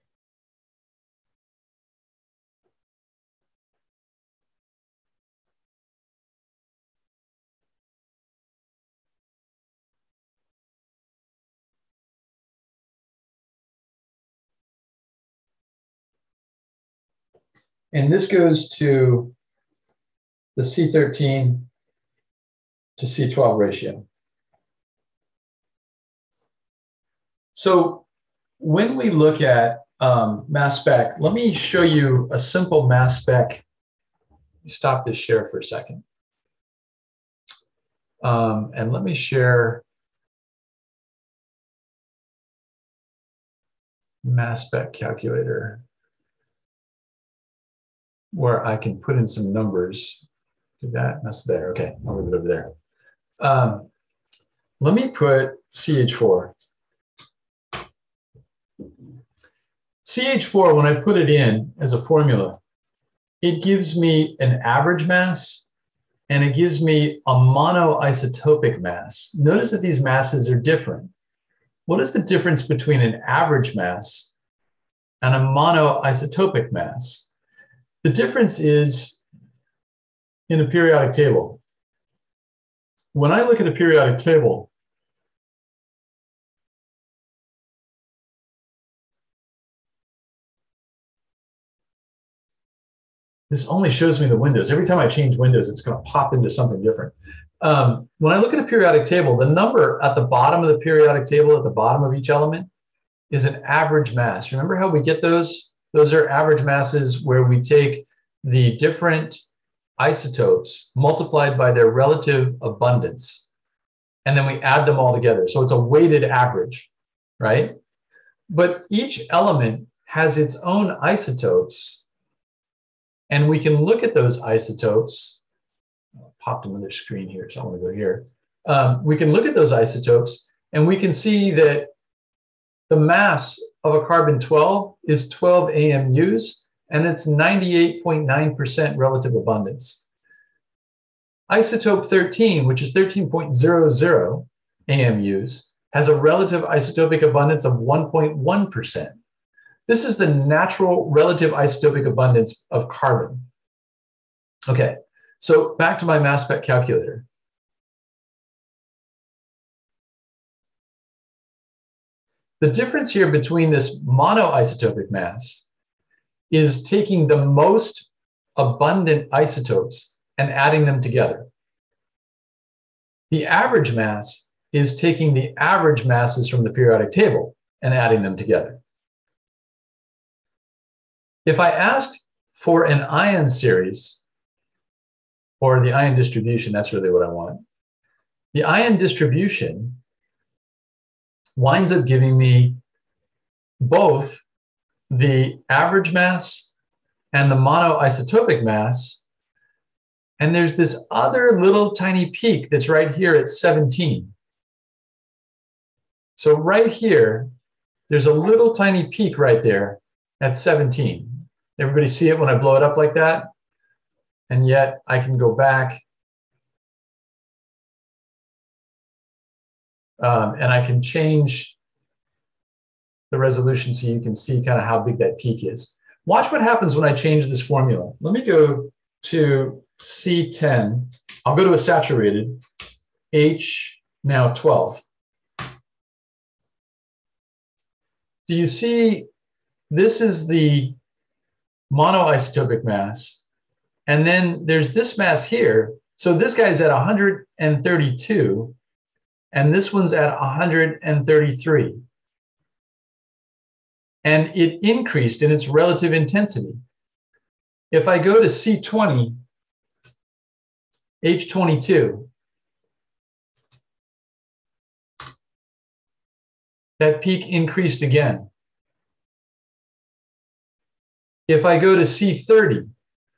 And this goes to the C thirteen to C twelve ratio. So when we look at um, mass spec, let me show you a simple mass spec. Stop this share for a second. Um, and let me share mass spec calculator where I can put in some numbers. Do that, that's there, okay, I'll move it over there. Um, let me put C H four. C H four, when I put it in as a formula, it gives me an average mass and it gives me a monoisotopic mass. Notice that these masses are different. What is the difference between an average mass and a monoisotopic mass? The difference is in the periodic table. When I look at a periodic table, this only shows me the windows. Every time I change windows, it's going to pop into something different. Um, when I look at a periodic table, the number at the bottom of the periodic table, at the bottom of each element, is an average mass. Remember how we get those? Those are average masses where we take the different isotopes multiplied by their relative abundance, and then we add them all together. So it's a weighted average, right? But each element has its own isotopes, and we can look at those isotopes. I popped another screen here, so I want to go here. Um, we can look at those isotopes, and we can see that the mass of a carbon twelve is twelve A M Us, and it's ninety-eight point nine percent relative abundance. Isotope thirteen, which is thirteen point zero zero A M Us, has a relative isotopic abundance of one point one percent. This is the natural relative isotopic abundance of carbon. Okay, so back to my mass spec calculator. The difference here between this monoisotopic mass is taking the most abundant isotopes and adding them together. The average mass is taking the average masses from the periodic table and adding them together. If I asked for an ion series, or the ion distribution, that's really what I want. The ion distribution winds up giving me both the average mass and the monoisotopic mass. And there's this other little tiny peak that's right here at seventeen. So right here, there's a little tiny peak right there at seventeen. Everybody see it when I blow it up like that? And yet I can go back um, and I can change the resolution so you can see kind of how big that peak is. Watch what happens when I change this formula. Let me go to C ten. I'll go to a saturated, H now twelve. Do you see this is the monoisotopic mass, and then there's this mass here. So this guy's at one hundred thirty-two, and this one's at one hundred thirty-three. And it increased in its relative intensity. If I go to C twenty, H twenty-two, that peak increased again. If I go to C thirty,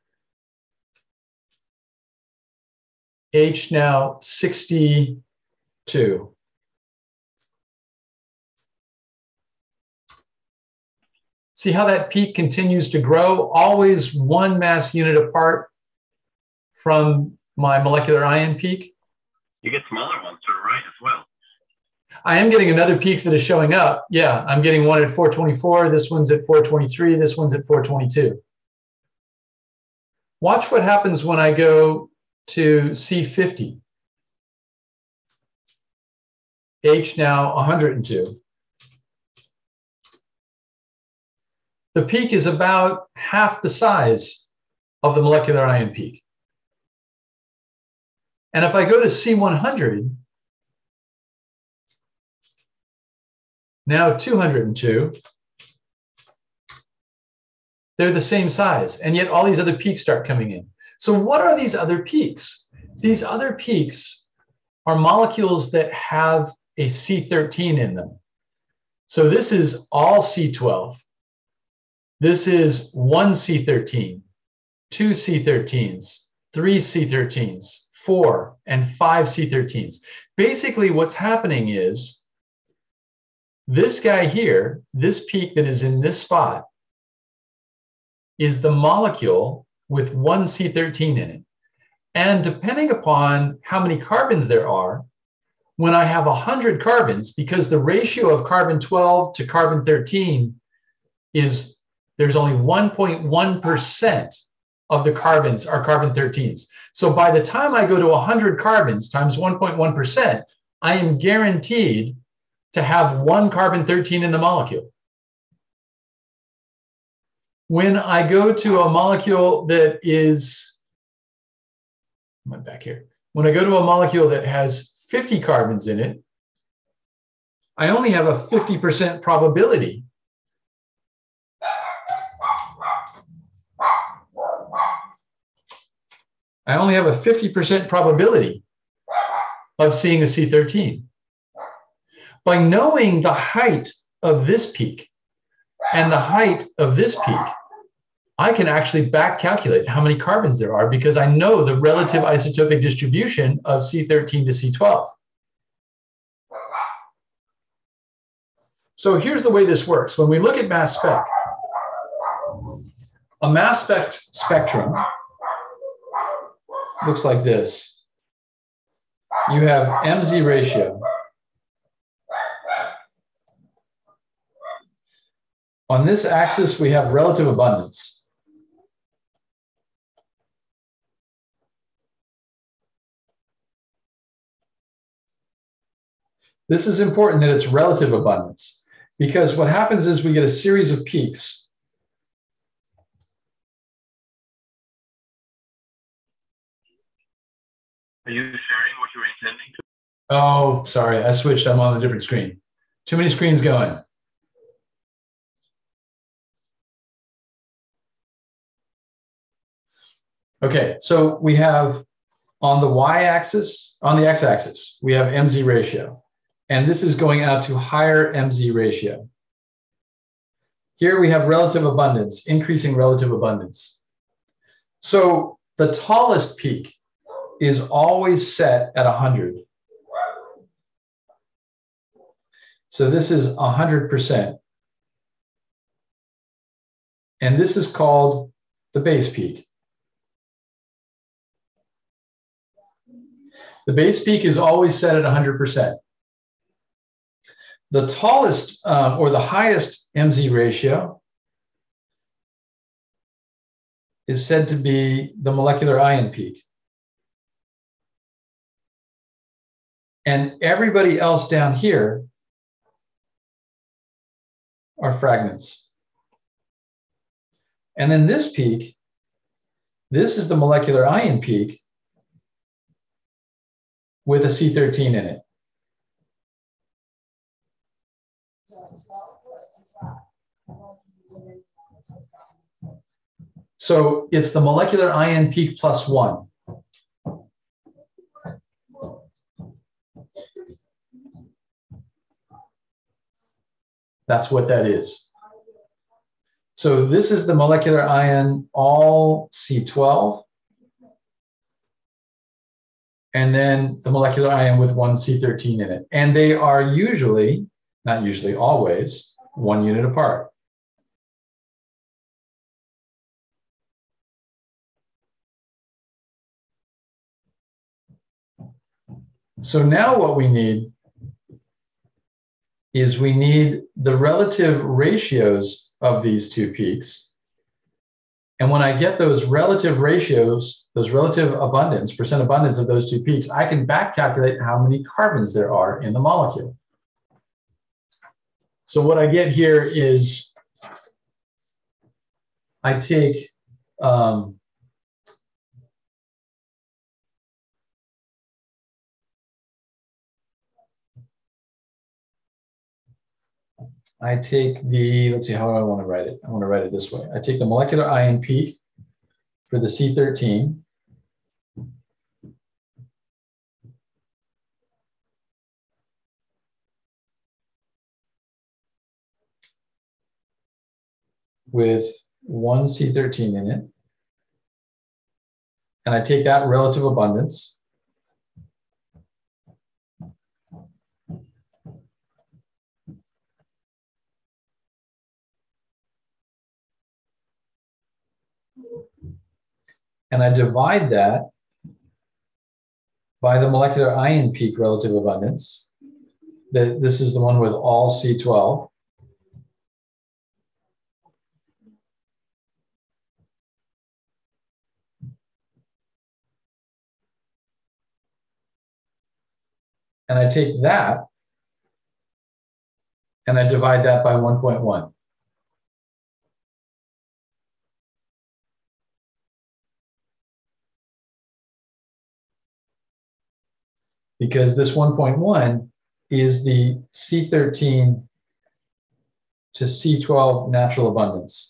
H now sixty-two. See how that peak continues to grow, always one mass unit apart from my molecular ion peak?
You get smaller ones to the right as well.
I am getting another peak that is showing up. Yeah, I'm getting one at four twenty-four. This one's at four twenty-three. This one's at four twenty-two. Watch what happens when I go to C fifty. H now one hundred two. The peak is about half the size of the molecular ion peak. And if I go to C one hundred, now two hundred two, they're the same size, and yet all these other peaks start coming in. So what are these other peaks? These other peaks are molecules that have a C thirteen in them. So this is all C twelve. This is one C thirteen, two C thirteens, three C thirteens, four, and five C thirteens. Basically, what's happening is this guy here, this peak that is in this spot, is the molecule with one C thirteen in it. And depending upon how many carbons there are, when I have one hundred carbons, because the ratio of carbon twelve to carbon thirteen is there's only one point one percent of the carbons are carbon thirteens. So by the time I go to one hundred carbons times one point one percent, I am guaranteed to have one carbon thirteen in the molecule. When I go to a molecule that is, I went back here. When I go to a molecule that has fifty carbons in it, I only have a fifty percent probability I only have a fifty percent probability of seeing a C thirteen. By knowing the height of this peak and the height of this peak, I can actually back calculate how many carbons there are because I know the relative isotopic distribution of C thirteen to C twelve. So here's the way this works. When we look at mass spec, a mass spec spectrum looks like this. You have M Z ratio. On this axis, we have relative abundance. This is important that it's relative abundance because what happens is we get a series of peaks.
Are you sharing what you were intending to?
Oh, sorry, I switched. I'm on a different screen. Too many screens going. Okay, so we have on the y-axis, on the x-axis, we have M Z ratio. And this is going out to higher M Z ratio. Here we have relative abundance, increasing relative abundance. So the tallest peak is always set at one hundred. So this is one hundred percent. And this is called the base peak. The base peak is always set at one hundred percent. The tallest um, or the highest M Z ratio is said to be the molecular ion peak. And everybody else down here are fragments. And then this peak, this is the molecular ion peak with a C thirteen in it. So it's the molecular ion peak plus one. That's what that is. So this is the molecular ion all C twelve. And then the molecular ion with one C thirteen in it. And they are usually, not usually, always, one unit apart. So now what we need is we need the relative ratios of these two peaks. And when I get those relative ratios, those relative abundance, percent abundance of those two peaks, I can back calculate how many carbons there are in the molecule. So what I get here is I take um, I take the, let's see, how do I want to write it? I want to write it this way. I take the molecular ion peak for the C thirteen. With one C thirteen in it. And I take that relative abundance. And I divide that by the molecular ion peak relative abundance. That this is the one with all C twelve. And I take that and I divide that by one point one. Because this one point one is the C thirteen to C twelve natural abundance.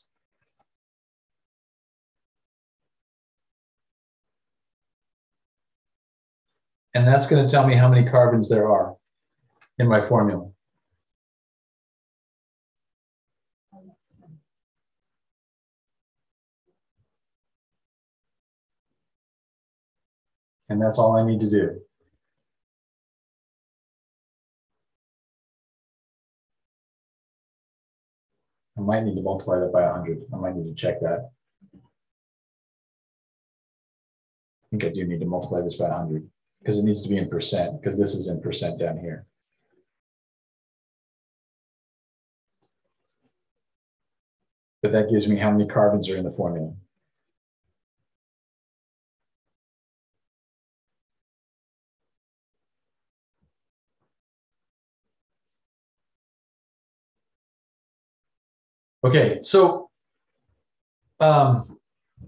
And that's going to tell me how many carbons there are in my formula. And that's all I need to do. I might need to multiply that by one hundred. I might need to check that. I think I do need to multiply this by one hundred because it needs to be in percent, because this is in percent down here. But that gives me how many carbons are in the formula. Okay, so um,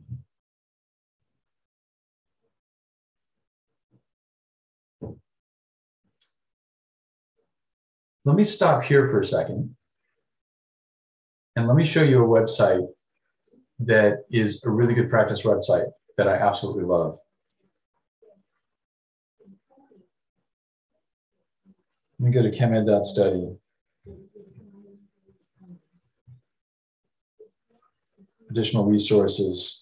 let me stop here for a second. And let me show you a website that is a really good practice website that I absolutely love. Let me go to chemed dot study. Additional resources.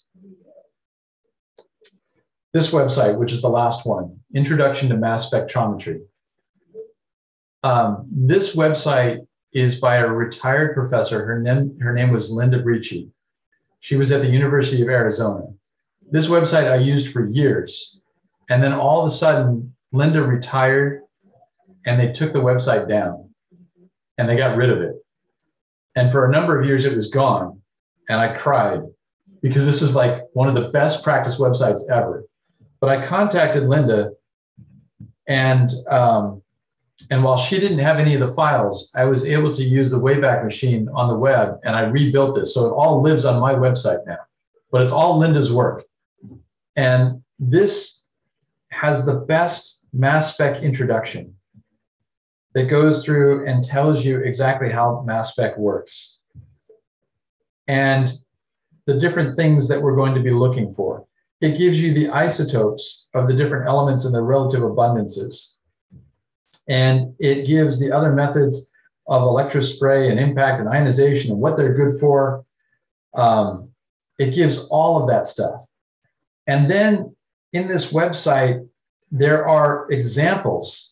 This website, which is the last one, Introduction to Mass Spectrometry. Um, this website is by a retired professor. Her name, her name was Linda Ricci. She was at the University of Arizona. This website I used for years. And then all of a sudden, Linda retired and they took the website down and they got rid of it. And for a number of years, it was gone. And I cried because this is like one of the best practice websites ever. But I contacted Linda, and um, and while she didn't have any of the files, I was able to use the Wayback Machine on the web, and I rebuilt this. So it all lives on my website now, but it's all Linda's work. And this has the best mass spec introduction that goes through and tells you exactly how mass spec works and the different things that we're going to be looking for. It gives you the isotopes of the different elements and their relative abundances. And it gives the other methods of electrospray and impact and ionization and what they're good for. Um, it gives all of that stuff. And then in this website, there are examples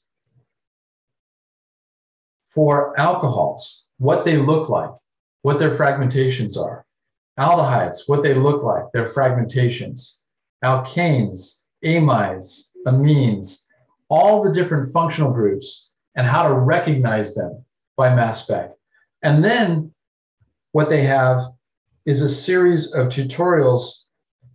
for alcohols, what they look like, what their fragmentations are. Aldehydes, what they look like, their fragmentations. Alkanes, amides, amines, all the different functional groups and how to recognize them by mass spec. And then what they have is a series of tutorials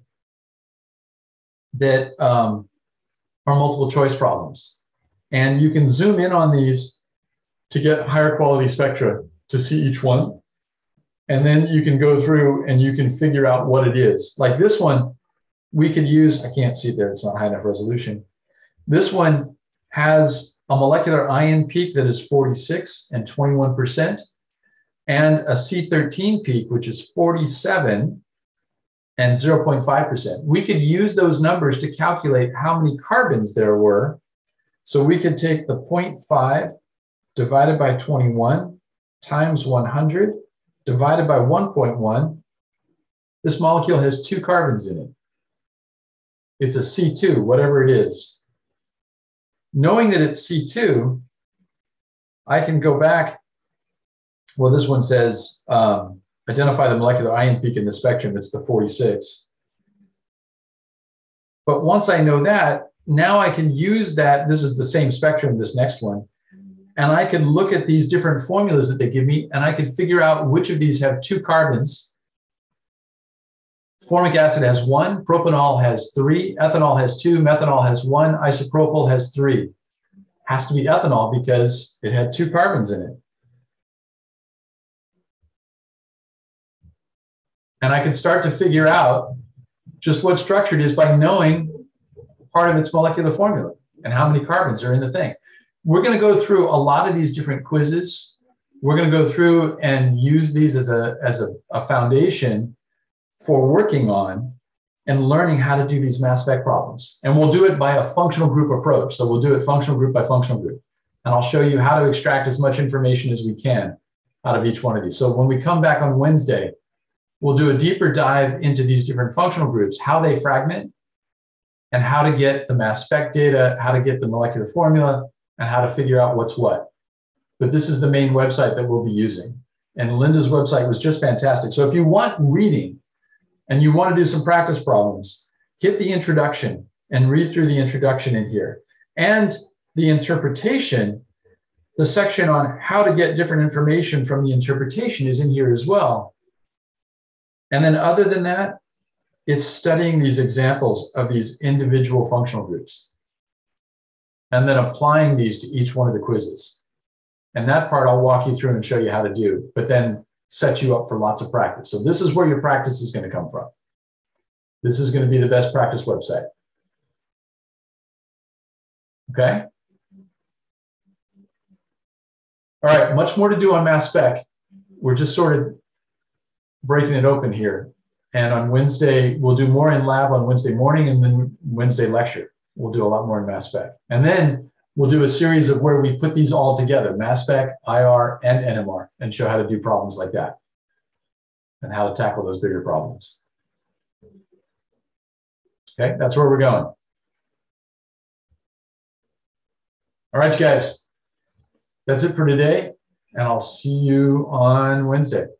that um, are multiple choice problems. And you can zoom in on these to get higher quality spectra to see each one. And then you can go through and you can figure out what it is. Like this one, we could use, I can't see it there, it's not high enough resolution. This one has a molecular ion peak that is forty-six and twenty-one percent, and a C thirteen peak, which is forty-seven and zero point five percent. We could use those numbers to calculate how many carbons there were. So we could take the zero point five divided by twenty-one times one hundred divided by one point one. This molecule has two carbons in it. It's a C two, whatever it is. Knowing that it's C two, I can go back. Well, this one says um, identify the molecular ion peak in the spectrum. It's the forty-six. But once I know that, now I can use that. This is the same spectrum, this next one. And I can look at these different formulas that they give me, and I can figure out which of these have two carbons. Formic acid has one, propanol has three, ethanol has two, methanol has one, isopropyl has three. Has to be ethanol because it had two carbons in it. And I can start to figure out just what structure it is by knowing part of its molecular formula and how many carbons are in the thing. We're going to go through a lot of these different quizzes. We're going to go through and use these as a, as a, a foundation for working on and learning how to do these mass spec problems. And we'll do it by a functional group approach. So we'll do it functional group by functional group. And I'll show you how to extract as much information as we can out of each one of these. So when we come back on Wednesday, we'll do a deeper dive into these different functional groups, how they fragment, and how to get the mass spec data, how to get the molecular formula, and how to figure out what's what. But this is the main website that we'll be using. And Linda's website was just fantastic. So if you want reading and you want to do some practice problems, hit the introduction and read through the introduction in here. And the interpretation, the section on how to get different information from the interpretation is in here as well. And then other than that, it's studying these examples of these individual functional groups and then applying these to each one of the quizzes. And that part I'll walk you through and show you how to do, but then set you up for lots of practice. So this is where your practice is going to come from. This is going to be the best practice website. Okay? All right, much more to do on mass spec. We're just sort of breaking it open here. And on Wednesday, we'll do more in lab on Wednesday morning, and then Wednesday lecture. We'll do a lot more in mass spec. And then we'll do a series of where we put these all together, mass spec, I R, and N M R, and show how to do problems like that and how to tackle those bigger problems. Okay, that's where we're going. All right, you guys. That's it for today, and I'll see you on Wednesday.